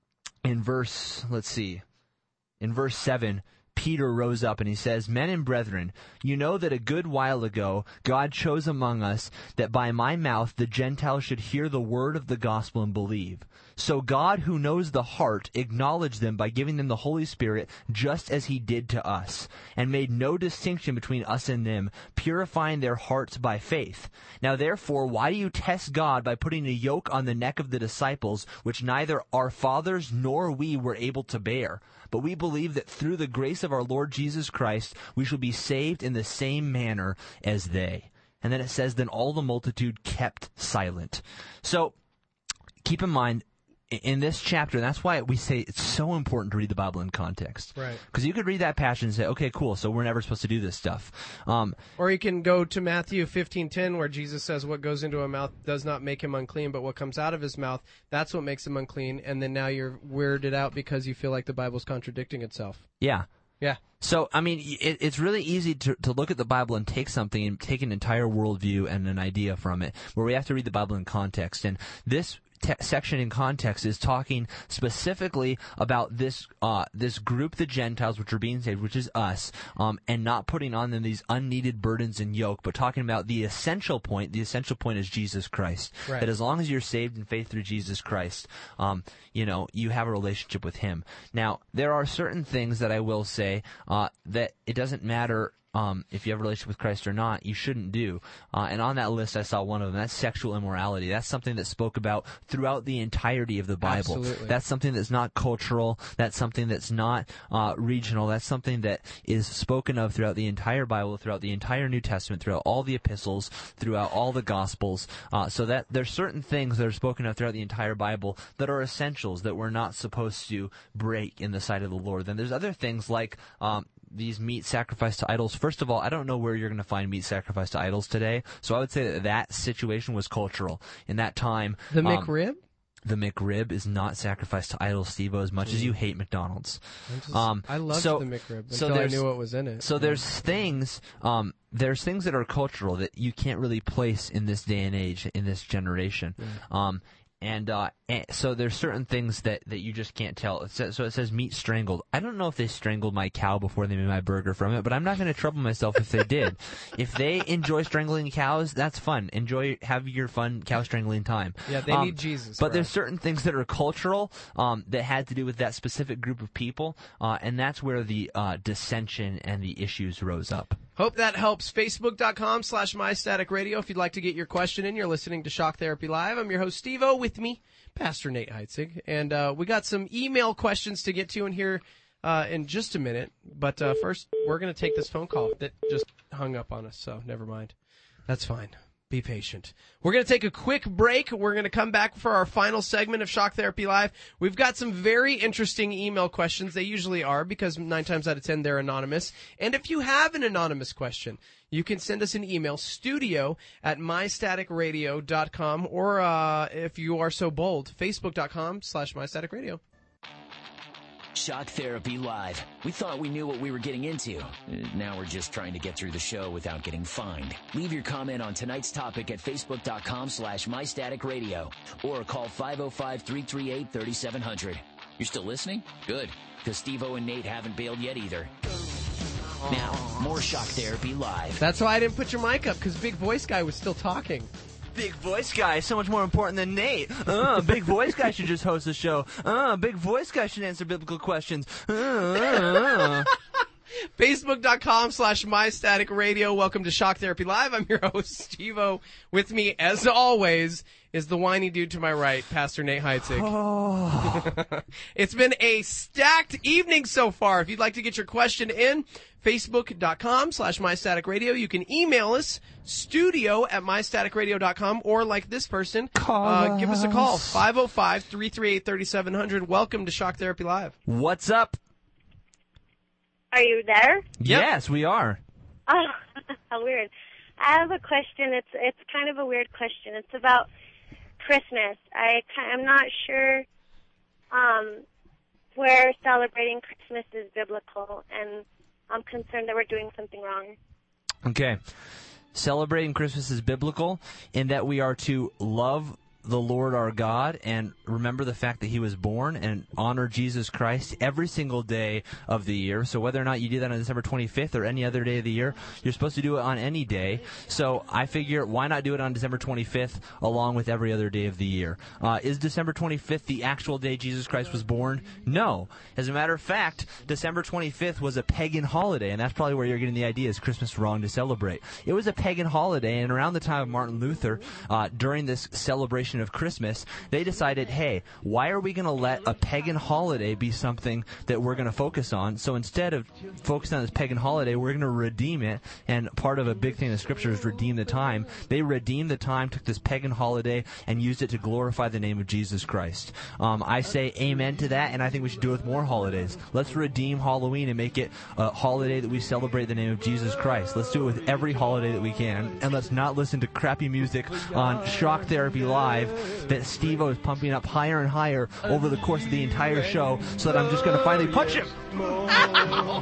in verse, let's see, in verse seven, Peter rose up and he says, "Men and brethren, you know that a good while ago God chose among us that by my mouth the Gentiles should hear the word of the gospel and believe. So God, who knows the heart, acknowledged them by giving them the Holy Spirit, just as he did to us, and made no distinction between us and them, purifying their hearts by faith. Now therefore, why do you test God by putting a yoke on the neck of the disciples, which neither our fathers nor we were able to bear? But we believe that through the grace of our Lord Jesus Christ, we shall be saved in the same manner as they." And then it says, "Then all the multitude kept silent." So keep in mind, in this chapter, that's why we say it's so important to read the Bible in context. Right. Because you could read that passage and say, okay, cool, so we're never supposed to do this stuff. Um, Or you can go to Matthew fifteen ten, where Jesus says, "What goes into a mouth does not make him unclean, but what comes out of his mouth, that's what makes him unclean." And then now you're weirded out because you feel like the Bible's contradicting itself. yeah. Yeah. So, I mean, it, it's really easy to, to look at the Bible and take something and take an entire worldview and an idea from it, where we have to read the Bible in context. And this te- section in context is talking specifically about this uh, this group, the Gentiles, which are being saved, which is us, um, and not putting on them these unneeded burdens and yoke, but talking about the essential point. The essential point is Jesus Christ. Right. That as long as you're saved in faith through Jesus Christ, um, you know, you have a relationship with Him. Now, there are certain things that I will say uh, that it doesn't matter Um, if you have a relationship with Christ or not, you shouldn't do. Uh, and on that list, I saw one of them. That's sexual immorality. That's something that's spoke about throughout the entirety of the Bible. Absolutely. That's something that's not cultural. That's something that's not uh, regional. That's something that is spoken of throughout the entire Bible, throughout the entire New Testament, throughout all the epistles, throughout all the Gospels. Uh, so that there's certain things that are spoken of throughout the entire Bible that are essentials that we're not supposed to break in the sight of the Lord. Then there's other things like um, these meat sacrificed to idols. First of all, I don't know where you're going to find meat sacrificed to idols today. So I would say that that situation was cultural. In that time, The um, McRib? the McRib is not sacrificed to idols, Steve-O, as much as you hate McDonald's. I, just, Um, I loved so- the McRib so until I there's- knew what was in it. So there's things, um, there's things that are cultural that you can't really place in this day and age, in this generation. Um, And, uh, and so there's certain things that, that you just can't tell. It says, so it says meat strangled. I don't know if they strangled my cow before they made my burger from it, but I'm not going to trouble myself if they did. If they enjoy strangling cows, that's fun. Enjoy, have your fun cow strangling time. Yeah, they um, need Jesus. But right? there's certain things that are cultural um, that had to do with that specific group of people, uh, and that's where the uh, dissension and the issues rose up. Hope that helps. Facebook.com slash MyStaticRadio if you'd like to get your question in. You're listening to Shock Therapy Live. I'm your host, Steve-O. With me, Pastor Nate Heitzig. And uh, we got some email questions to get to in here uh, in just a minute. But uh, first, we're going to take this phone call that just hung up on us, so never mind. That's fine. Be patient. We're going to take a quick break. We're going to come back for our final segment of Shock Therapy Live. We've got some very interesting email questions. They usually are because nine times out of ten they're anonymous. And if you have an anonymous question, you can send us an email, studio at my static radio dot com, or uh, if you are so bold, facebook.com slash mystaticradio. Shock Therapy Live. We thought we knew what we were getting into. Now we're just trying to get through the show without getting fined. Leave your comment on tonight's topic at facebook.com slash mystaticradio or call five oh five, three three eight, three seven zero zero. You're still listening? Good, because Steve-O and Nate haven't bailed yet either. Now, more Shock Therapy Live. That's why I didn't put your mic up, because Big Voice Guy was still talking. Big voice guy is so much more important than Nate. Uh, big voice guy should just host the show. Uh, big voice guy should answer biblical questions. Uh, uh, uh. Facebook.com slash MyStaticRadio. Welcome to Shock Therapy Live. I'm your host, Steve-O. With me, as always, is the whiny dude to my right, Pastor Nate Heitzig. Oh. It's been a stacked evening so far. If you'd like to get your question in, Facebook.com slash MyStaticRadio. You can email us, studio at MyStaticRadio dot com, or like this person, uh, give us a call, five oh five, three three eight, three seven zero zero. Welcome to Shock Therapy Live. What's up? Are you there? Yep. Yes, we are. Oh, how weird. I have a question. It's it's kind of a weird question. It's about Christmas. I I'm not sure um, where celebrating Christmas is biblical, and I'm concerned that we're doing something wrong. Okay. Celebrating Christmas is biblical in that we are to love the Lord our God and remember the fact that he was born and honor Jesus Christ every single day of the year. So whether or not you do that on December twenty-fifth or any other day of the year, you're supposed to do it on any day. So I figure, why not do it on December twenty-fifth along with every other day of the year? Uh, is December twenty-fifth the actual day Jesus Christ was born? No. As a matter of fact, December twenty-fifth was a pagan holiday, and that's probably where you're getting the idea, is Christmas wrong to celebrate. It was a pagan holiday, and around the time of Martin Luther, uh, during this celebration of Christmas, they decided, hey, why are we going to let a pagan holiday be something that we're going to focus on? So instead of focusing on this pagan holiday, we're going to redeem it, and part of a big thing in the Scripture is redeem the time. They redeemed the time, took this pagan holiday, and used it to glorify the name of Jesus Christ. Um, I say amen to that, and I think we should do it with more holidays. Let's redeem Halloween and make it a holiday that we celebrate the name of Jesus Christ. Let's do it with every holiday that we can, and let's not listen to crappy music on Shock Therapy Live that Steve-O is pumping up higher and higher over the course of the entire show, so that I'm just going to finally punch him. Oh,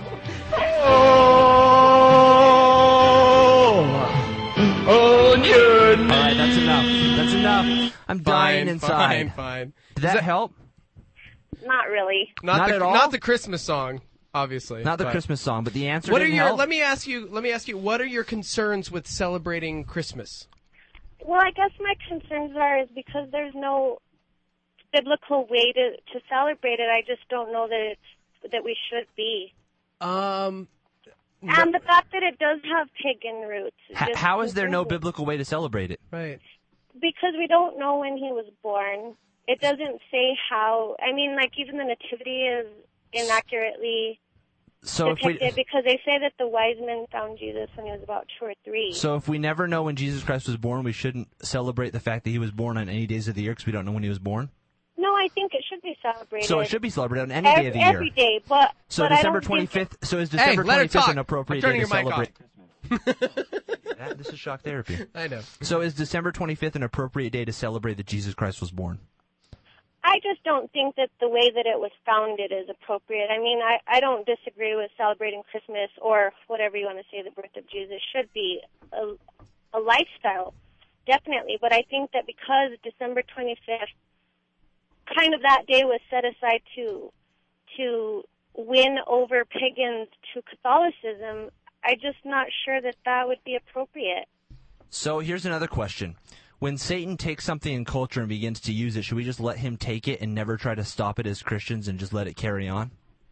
oh, yeah. All right, that's enough. That's enough. I'm dying fine, inside. Fine, fine. Did that, that help? Not really. Not, not the, at all. Not the Christmas song, obviously. Not the but. Christmas song, but the answer. What are didn't your? help. Let me ask you. Let me ask you. What are your concerns with celebrating Christmas? Well, I guess my concerns are is because there's no biblical way to, to celebrate it. I just don't know that it's that we should be. Um, and the fact that it does have pagan roots. H- how is there no biblical way to celebrate it? Right. Because we don't know when he was born. It doesn't say how. I mean, like, even the nativity is inaccurately so depicted if we, because they say that the wise men found Jesus when he was about two or three. So if we never know when Jesus Christ was born, we shouldn't celebrate the fact that he was born on any days of the year because we don't know when he was born? No, I think it should be celebrated. So it should be celebrated on any every, day of the year. Every day, but so but December I don't twenty-fifth. Think it, so is December hey, let her twenty-fifth talk. an appropriate I'm day to turning your mic celebrate? That, this is shock therapy. I know. So is December twenty-fifth an appropriate day to celebrate that Jesus Christ was born? I just don't think that the way that it was founded is appropriate. I mean, I, I don't disagree with celebrating Christmas or whatever you want to say, the birth of Jesus should be a, a lifestyle. definitely. But I think that because December twenty-fifth, kind of that day was set aside to to win over pagans to Catholicism, I'm just not sure that that would be appropriate. So here's another question. When Satan takes something in culture and begins to use it, should we just let him take it and never try to stop it as Christians and just let it carry on?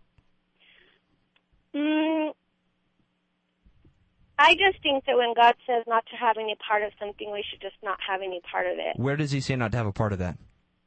Mm, I just think that when God says not to have any part of something, we should just not have any part of it. Where does he say not to have a part of that?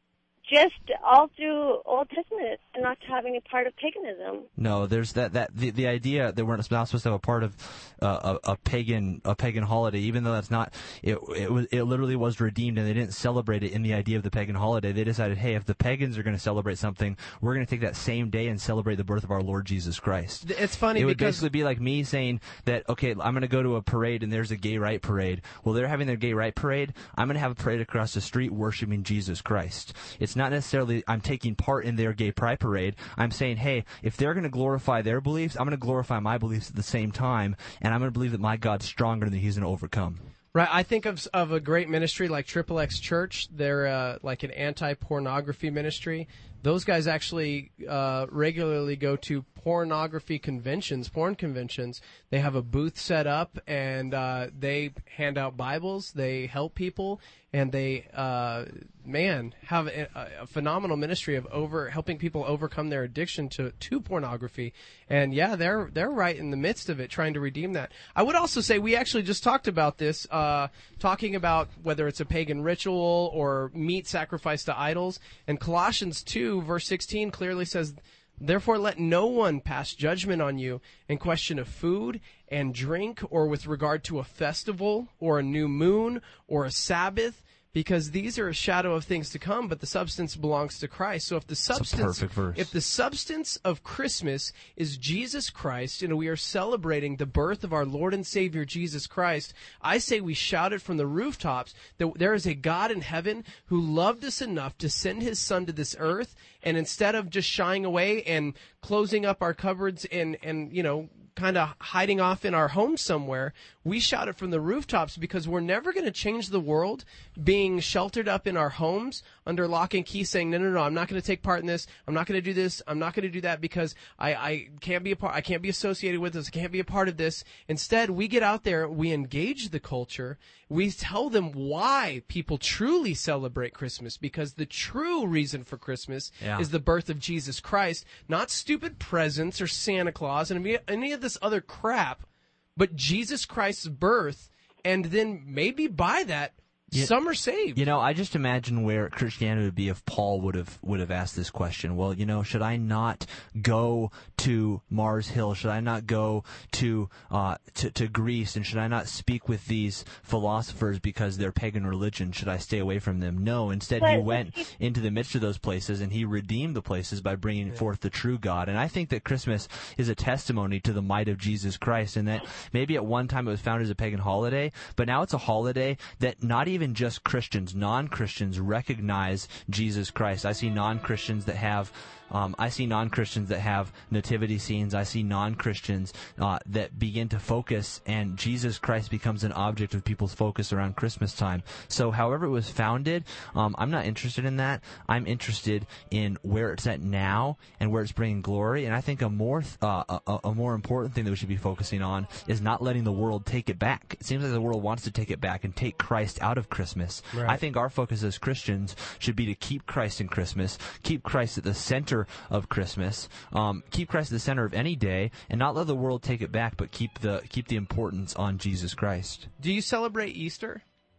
Just all through Old Testament, and not to have any part of paganism. No, there's that that the, the idea that we're not supposed to have a part of uh, a, a pagan a pagan holiday, even though that's not it. It was it literally was redeemed, and they didn't celebrate it in the idea of the pagan holiday. They decided, hey, if the pagans are going to celebrate something, we're going to take that same day and celebrate the birth of our Lord Jesus Christ. It's funny It would because basically be like me saying that, okay, I'm going to go to a parade and there's a gay right parade. Well, they're having their gay right parade. I'm going to have a parade across the street worshiping Jesus Christ. It's not necessarily I'm taking part in their gay pride parade. I'm saying, hey, if they're going to glorify their beliefs, I'm going to glorify my beliefs at the same time, and I'm going to believe that my God's stronger than he's going to overcome. Right, I think of of a great ministry like Triple X Church. They're uh, like an anti-pornography ministry. Those guys actually uh, regularly go to pornography conventions, porn conventions. They have a booth set up, and uh, they hand out Bibles. They help people, and they, uh, man, have a, a phenomenal ministry of over helping people overcome their addiction to, to pornography. And yeah, they're they're right in the midst of it, trying to redeem that. I would also say we actually just talked about this, uh, talking about whether it's a pagan ritual or meat sacrificed to idols. And Colossians two, verse sixteen, clearly says, "Therefore let no one pass judgment on you in question of food and drink, or with regard to a festival, or a new moon, or a Sabbath, because these are a shadow of things to come, but the substance belongs to Christ." So if the substance, if the substance of Christmas is Jesus Christ, and we are celebrating the birth of our Lord and Savior Jesus Christ, I say we shout it from the rooftops that there is a God in heaven who loved us enough to send his Son to this earth, and instead of just shying away and closing up our cupboards and, and you know, kind of hiding off in our home somewhere, we shout it from the rooftops, because we're never going to change the world being sheltered up in our homes under lock and key, saying, no, no, no, I'm not going to take part in this. I'm not going to do this. I'm not going to do that because I, I can't be a part, I can't be associated with this. I can't be a part of this. Instead, we get out there, we engage the culture. We tell them why people truly celebrate Christmas, because the true reason for Christmas Yeah. is the birth of Jesus Christ, not stupid presents or Santa Claus and any- any of this other crap, but Jesus Christ's birth. And then maybe by that, Yeah. some are saved. You know, I just imagine where Christianity would be if Paul would have would have asked this question. Well, you know, should I not go to Mars Hill? Should I not go to uh, to, to Greece? And should I not speak with these philosophers because they're pagan religion? Should I stay away from them? No. Instead, he But- went into the midst of those places and he redeemed the places by bringing forth the true God. And I think that Christmas is a testimony to the might of Jesus Christ, and that maybe at one time it was founded as a pagan holiday, but now it's a holiday that not even just Christians, non-Christians recognize Jesus Christ. I see non-Christians that have Um, I see non-Christians that have nativity scenes. I see non-Christians uh, that begin to focus, and Jesus Christ becomes an object of people's focus around Christmas time. So however it was founded, um, I'm not interested in that. I'm interested in where it's at now and where it's bringing glory. And I think a more th- uh, a, a more important thing that we should be focusing on is not letting the world take it back. It seems like the world wants to take it back and take Christ out of Christmas. Right. I think our focus as Christians should be to keep Christ in Christmas, keep Christ at the center of Christmas, um, keep Christ at the center of any day, and not let the world take it back, but keep the keep the importance on Jesus Christ. Do you celebrate Easter?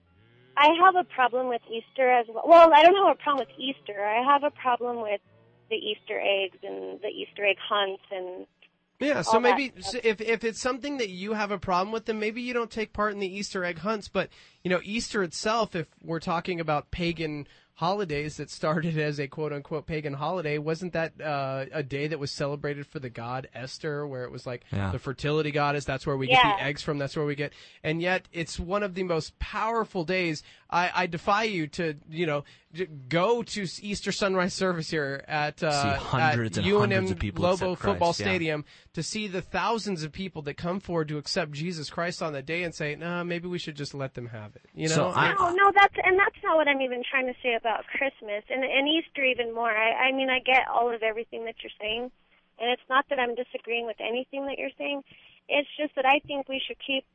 I have a problem with Easter as well. Well, I don't have a problem with Easter. I have a problem with the Easter eggs and the Easter egg hunts and Yeah, so all that maybe stuff. so if if it's something that you have a problem with, then maybe you don't take part in the Easter egg hunts. But, you know, Easter itself, if we're talking about pagan holidays that started as a quote-unquote pagan holiday, wasn't that uh, a day that was celebrated for the god Esther, where it was like Yeah. the fertility goddess, that's where we Yeah. get the eggs from, that's where we get, and yet it's one of the most powerful days. I, I defy you to, you know, j- go to Easter sunrise service here at, uh, See hundreds at and U N M hundreds of people Lobo accept Football Christ, yeah. Stadium to see the thousands of people that come forward to accept Jesus Christ on that day and say, no, nah, maybe we should just let them have it. You know? So I- No, no, that's and that's not what I'm even trying to say about Christmas and and Easter even more. I, I mean, I get all of everything that you're saying, and it's not that I'm disagreeing with anything that you're saying. It's just that I think we should keep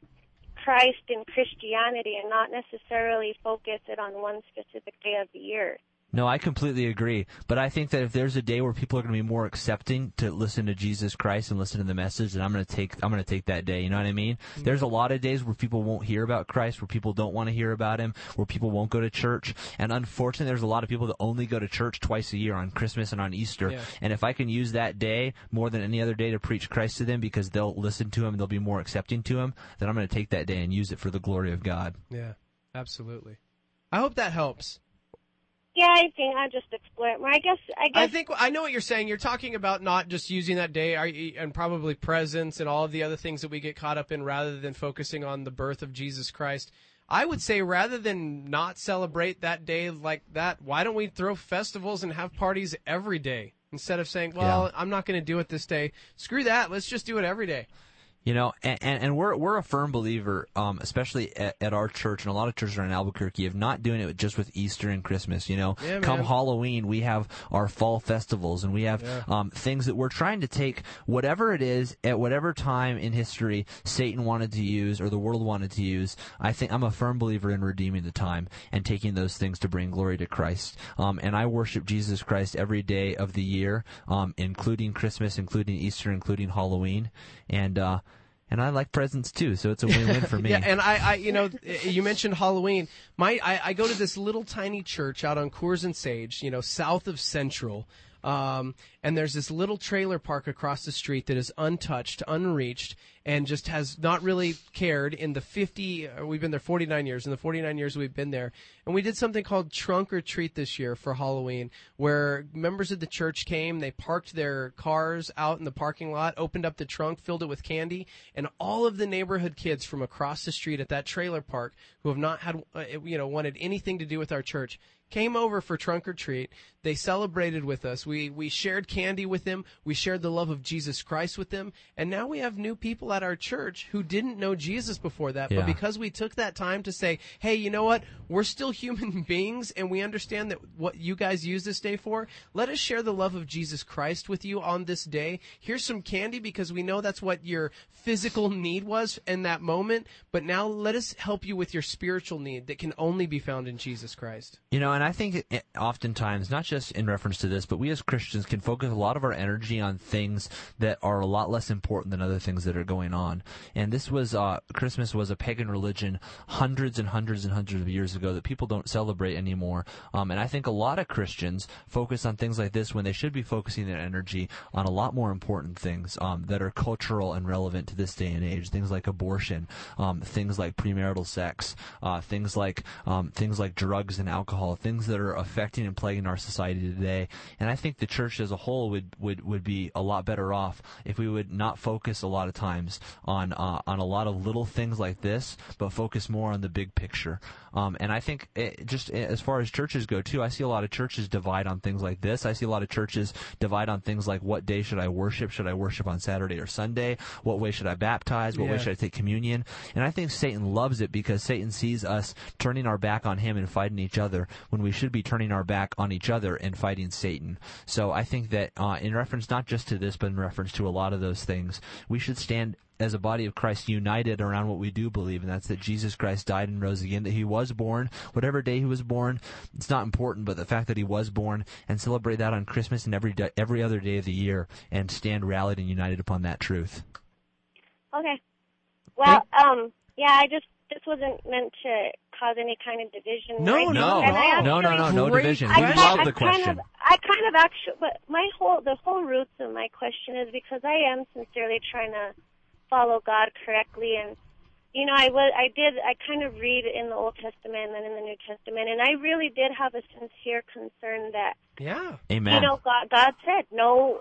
Christ in Christianity and not necessarily focus it on one specific day of the year. No, I completely agree. But I think that if there's a day where people are going to be more accepting to listen to Jesus Christ and listen to the message, then I'm going to take I'm going to take that day. You know what I mean? Mm-hmm. There's a lot of days where people won't hear about Christ, where people don't want to hear about Him, where people won't go to church. And unfortunately, there's a lot of people that only go to church twice a year on Christmas and on Easter. Yeah. And if I can use that day more than any other day to preach Christ to them because they'll listen to Him and they'll be more accepting to Him, then I'm going to take that day and use it for the glory of God. Yeah, absolutely. I hope that helps. Yeah, I think I'll just explore it more. I guess, I guess. I think I know what you're saying. You're talking about not just using that day and probably presents and all of the other things that we get caught up in rather than focusing on the birth of Jesus Christ. I would say rather than not celebrate that day like that, why don't we throw festivals and have parties every day instead of saying, well, Yeah. I'm not going to do it this day. Screw that. Let's just do it every day. You know, and, and, and we're we're a firm believer, um, especially at, at our church and a lot of churches around Albuquerque, of not doing it just with Easter and Christmas. You know, Yeah, come man. Halloween, we have our fall festivals, and we have Yeah. um, things that we're trying to take whatever it is at whatever time in history Satan wanted to use or the world wanted to use. I think I'm a firm believer in redeeming the time and taking those things to bring glory to Christ. Um, and I worship Jesus Christ every day of the year, um, including Christmas, including Easter, including Halloween, and. Uh, And I like presents too, so it's a win-win for me. Yeah, and I, I, you know, you mentioned Halloween. My, I, I go to this little tiny church out on Coors and Sage, you know, south of Central. Um, and there's this little trailer park across the street that is untouched, unreached, and just has not really cared in the fifty, uh, we've been there forty-nine years, in the forty-nine years we've been there. And we did something called Trunk or Treat this year for Halloween, where members of the church came, they parked their cars out in the parking lot, opened up the trunk, filled it with candy, and all of the neighborhood kids from across the street at that trailer park who have not had, uh, you know, wanted anything to do with our church came over for Trunk or Treat. They celebrated with us. We we shared candy with them. We shared the love of Jesus Christ with them. And now we have new people at our church who didn't know Jesus before that. Yeah. But because we took that time to say, hey, you know what? We're still human beings and we understand that what you guys use this day for. Let us share the love of Jesus Christ with you on this day. Here's some candy because we know that's what your physical need was in that moment. But now let us help you with your spiritual need that can only be found in Jesus Christ. You know, and I think it, oftentimes, not just in reference to this, but we as Christians can focus a lot of our energy on things that are a lot less important than other things that are going on. And this was, uh, Christmas was a pagan religion hundreds and hundreds and hundreds of years ago that people don't celebrate anymore. Um, and I think a lot of Christians focus on things like this when they should be focusing their energy on a lot more important things um, that are cultural and relevant to this day and age. Things like abortion, um, things like premarital sex, uh, things like um, things like drugs and alcohol, things that are affecting and plaguing our society today. And I think the church as a whole would, would, would be a lot better off if we would not focus a lot of times on uh, on a lot of little things like this, but focus more on the big picture. Um, and I think it, just as far as churches go too, I see a lot of churches divide on things like this. I see a lot of churches divide on things like what day should I worship? Should I worship on Saturday or Sunday? What way should I baptize? What Yeah. way should I take communion? And I think Satan loves it because Satan sees us turning our back on him and fighting each other when we should be turning our back on each other and fighting Satan. So I think that uh, in reference not just to this, but in reference to a lot of those things, we should stand as a body of Christ united around what we do believe, and that's that Jesus Christ died and rose again, that he was born, whatever day he was born, it's not important, but the fact that he was born, and celebrate that on Christmas and every day, every other day of the year, and stand rallied and united upon that truth. Okay. Well, um, yeah, I just, this wasn't meant to cause any kind of division. No, right? no, And I no, no, no, no Great division. I, We kind- love I the question. Kind of, I kind of actually, but my whole, the whole roots of my question is because I am sincerely trying to follow God correctly, and you know, I was, I did, I kind of read in the Old Testament and then in the New Testament, and I really did have a sincere concern that, yeah, amen. You know, God, God said no,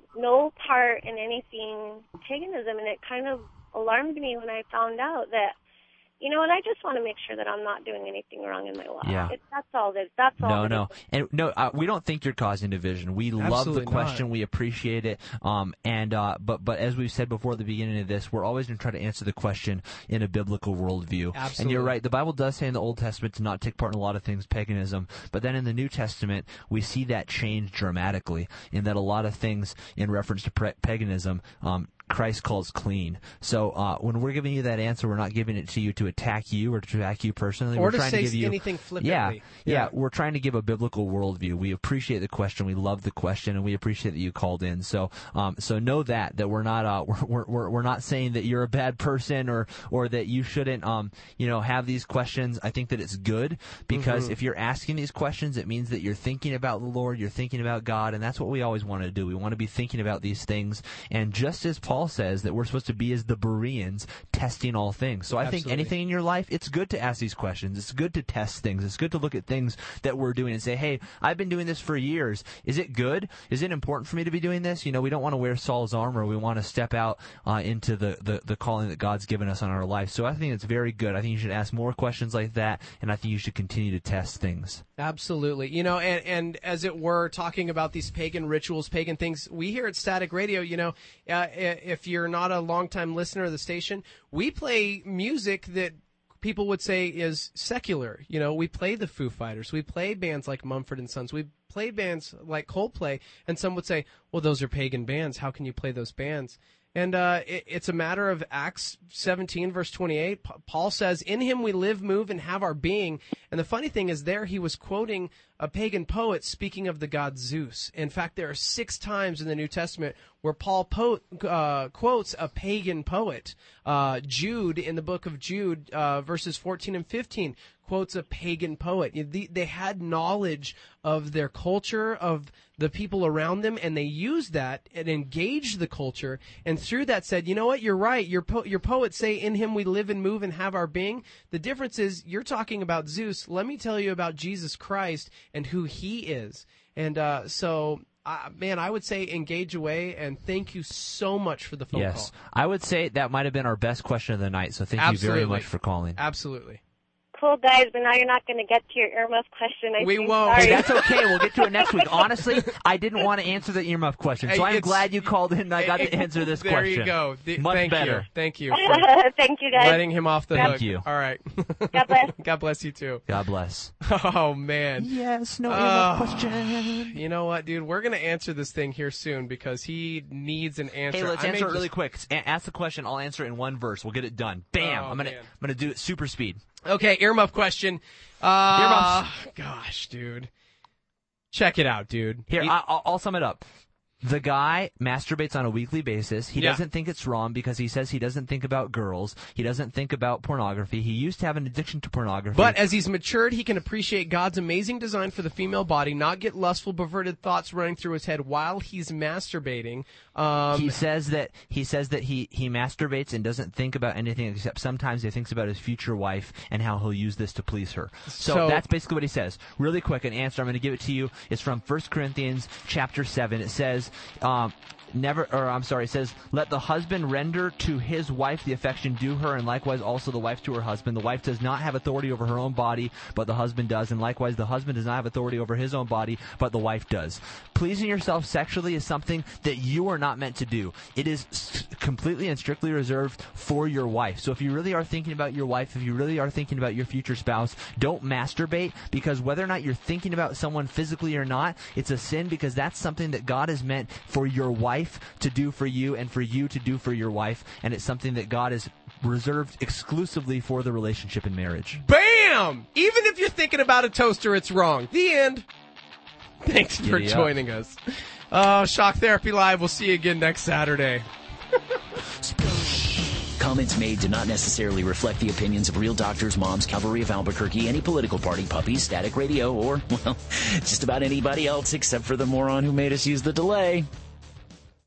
no part in anything paganism, and it kind of alarmed me when I found out that, you know what, I just want to make sure that I'm not doing anything wrong in my life. Yeah. It, that's all that, that's all. No, that no. is. And no, uh, we don't think you're causing division. We love Absolutely the question. not. We appreciate it. Um, and, uh, but, but as we've said before at the beginning of this, we're always going to try to answer the question in a biblical worldview. Absolutely. And you're right. The Bible does say in the Old Testament to not take part in a lot of things, paganism. But then in the New Testament, we see that change dramatically in that a lot of things in reference to pre- paganism, um, Christ calls clean. So uh, when we're giving you that answer, we're not giving it to you to attack you or to attack you personally. Or we're to trying say to give you anything flippantly. Yeah, yeah, Yeah. We're trying to give a biblical worldview. We appreciate the question. We love the question, and we appreciate that you called in. So, um, so know that that we're not uh, we're, we're we're not saying that you're a bad person or or that you shouldn't um you know have these questions. I think that it's good because Mm-hmm. if you're asking these questions, it means that you're thinking about the Lord, you're thinking about God, and that's what we always want to do. We want to be thinking about these things, and just as Paul says that we're supposed to be as the Bereans, testing all things. So I think Absolutely. anything in your life, it's good to ask these questions. It's good to test things. It's good to look at things that we're doing and say, hey, I've been doing this for years. Is it good? Is it important for me to be doing this? You know, we don't want to wear Saul's armor. We want to step out uh, into the, the, the calling that God's given us on our life. So I think it's very good. I think you should ask more questions like that, and I think you should continue to test things. Absolutely. You know, and, and as it were, talking about these pagan rituals, pagan things, we here at Static Radio, you know, uh, if you're not a longtime listener of the station, we play music that people would say is secular. You know, we play the Foo Fighters. We play bands like Mumford and Sons. We play bands like Coldplay. And some would say, well, those are pagan bands. How can you play those bands? And uh, it, it's a matter of Acts seventeen, verse twenty-eight. P- Paul says, in him we live, move, and have our being. And the funny thing is there he was quoting a pagan poet speaking of the god Zeus. In fact, there are six times in the New Testament where Paul po- uh, quotes a pagan poet. Uh, Jude, in the book of Jude, uh, verses fourteen and fifteen, quotes a pagan poet. They had knowledge of their culture, of the people around them, and they used that and engaged the culture, and through that said, you know what, you're right, your, po- your poets say, in him we live and move and have our being. The difference is, you're talking about Zeus. Let me tell you about Jesus Christ and who he is. And uh, so... Uh, man, I would say engage away, and thank you so much for the phone yes. call. I would say that might have been our best question of the night, so thank Absolutely. you very much for calling. Absolutely. Cool, guys, but now you're not going to get to your earmuff question. I We think. won't. Sorry. Hey, that's okay. We'll get to it next week. Honestly, I didn't want to answer the earmuff question, so Hey, I'm it's- glad you called in and I got It- to answer this there question. you go. The- Much thank better. You. Thank you for Thank you, guys. letting him off the Thank hook. you. All right. God bless. God bless you too. God bless. Oh man. Yes, no Oh. earmuff question. You know what, dude? We're gonna answer this thing here soon because he needs an answer. Hey, let's I may answer it just- really quick. A- ask the question. I'll answer it in one verse. We'll get it done. Bam! Oh, I'm gonna man. I'm gonna do it super speed. Okay, earmuff question. Uh, Earmuffs. Gosh, dude. Check it out, dude. Here, He- I, I'll, I'll sum it up. The guy masturbates on a weekly basis. He Yeah. doesn't think it's wrong because he says he doesn't think about girls. He doesn't think about pornography. He used to have an addiction to pornography. But as he's matured, he can appreciate God's amazing design for the female body, not get lustful, perverted thoughts running through his head while he's masturbating. Um, he says that he says that he, he masturbates and doesn't think about anything except sometimes he thinks about his future wife and how he'll use this to please her. So, So- that's basically what he says. Really quick, an answer. I'm going to give it to you. It's from First Corinthians chapter seven. It says, um, never, or I'm sorry, it says, let the husband render to his wife the affection due her, and likewise also the wife to her husband. The wife does not have authority over her own body, but the husband does, and likewise the husband does not have authority over his own body, but the wife does. Pleasing yourself sexually is something that you are not meant to do. It is s- completely and strictly reserved for your wife. So if you really are thinking about your wife, if you really are thinking about your future spouse, don't masturbate, because whether or not you're thinking about someone physically or not, it's a sin, because that's something that God has meant for your wife to do for you and for you to do for your wife, and it's something that God has reserved exclusively for the relationship in marriage. Bam! Even if you're thinking about a toaster, it's wrong. The end. Thanks for Giddy up. joining us. Oh, Shock Therapy Live. We'll see you again next Saturday. Comments made do not necessarily reflect the opinions of Real Doctors, Moms, Cavalry of Albuquerque, any political party, puppies, Static Radio, or, well, just about anybody else except for the moron who made us use the delay.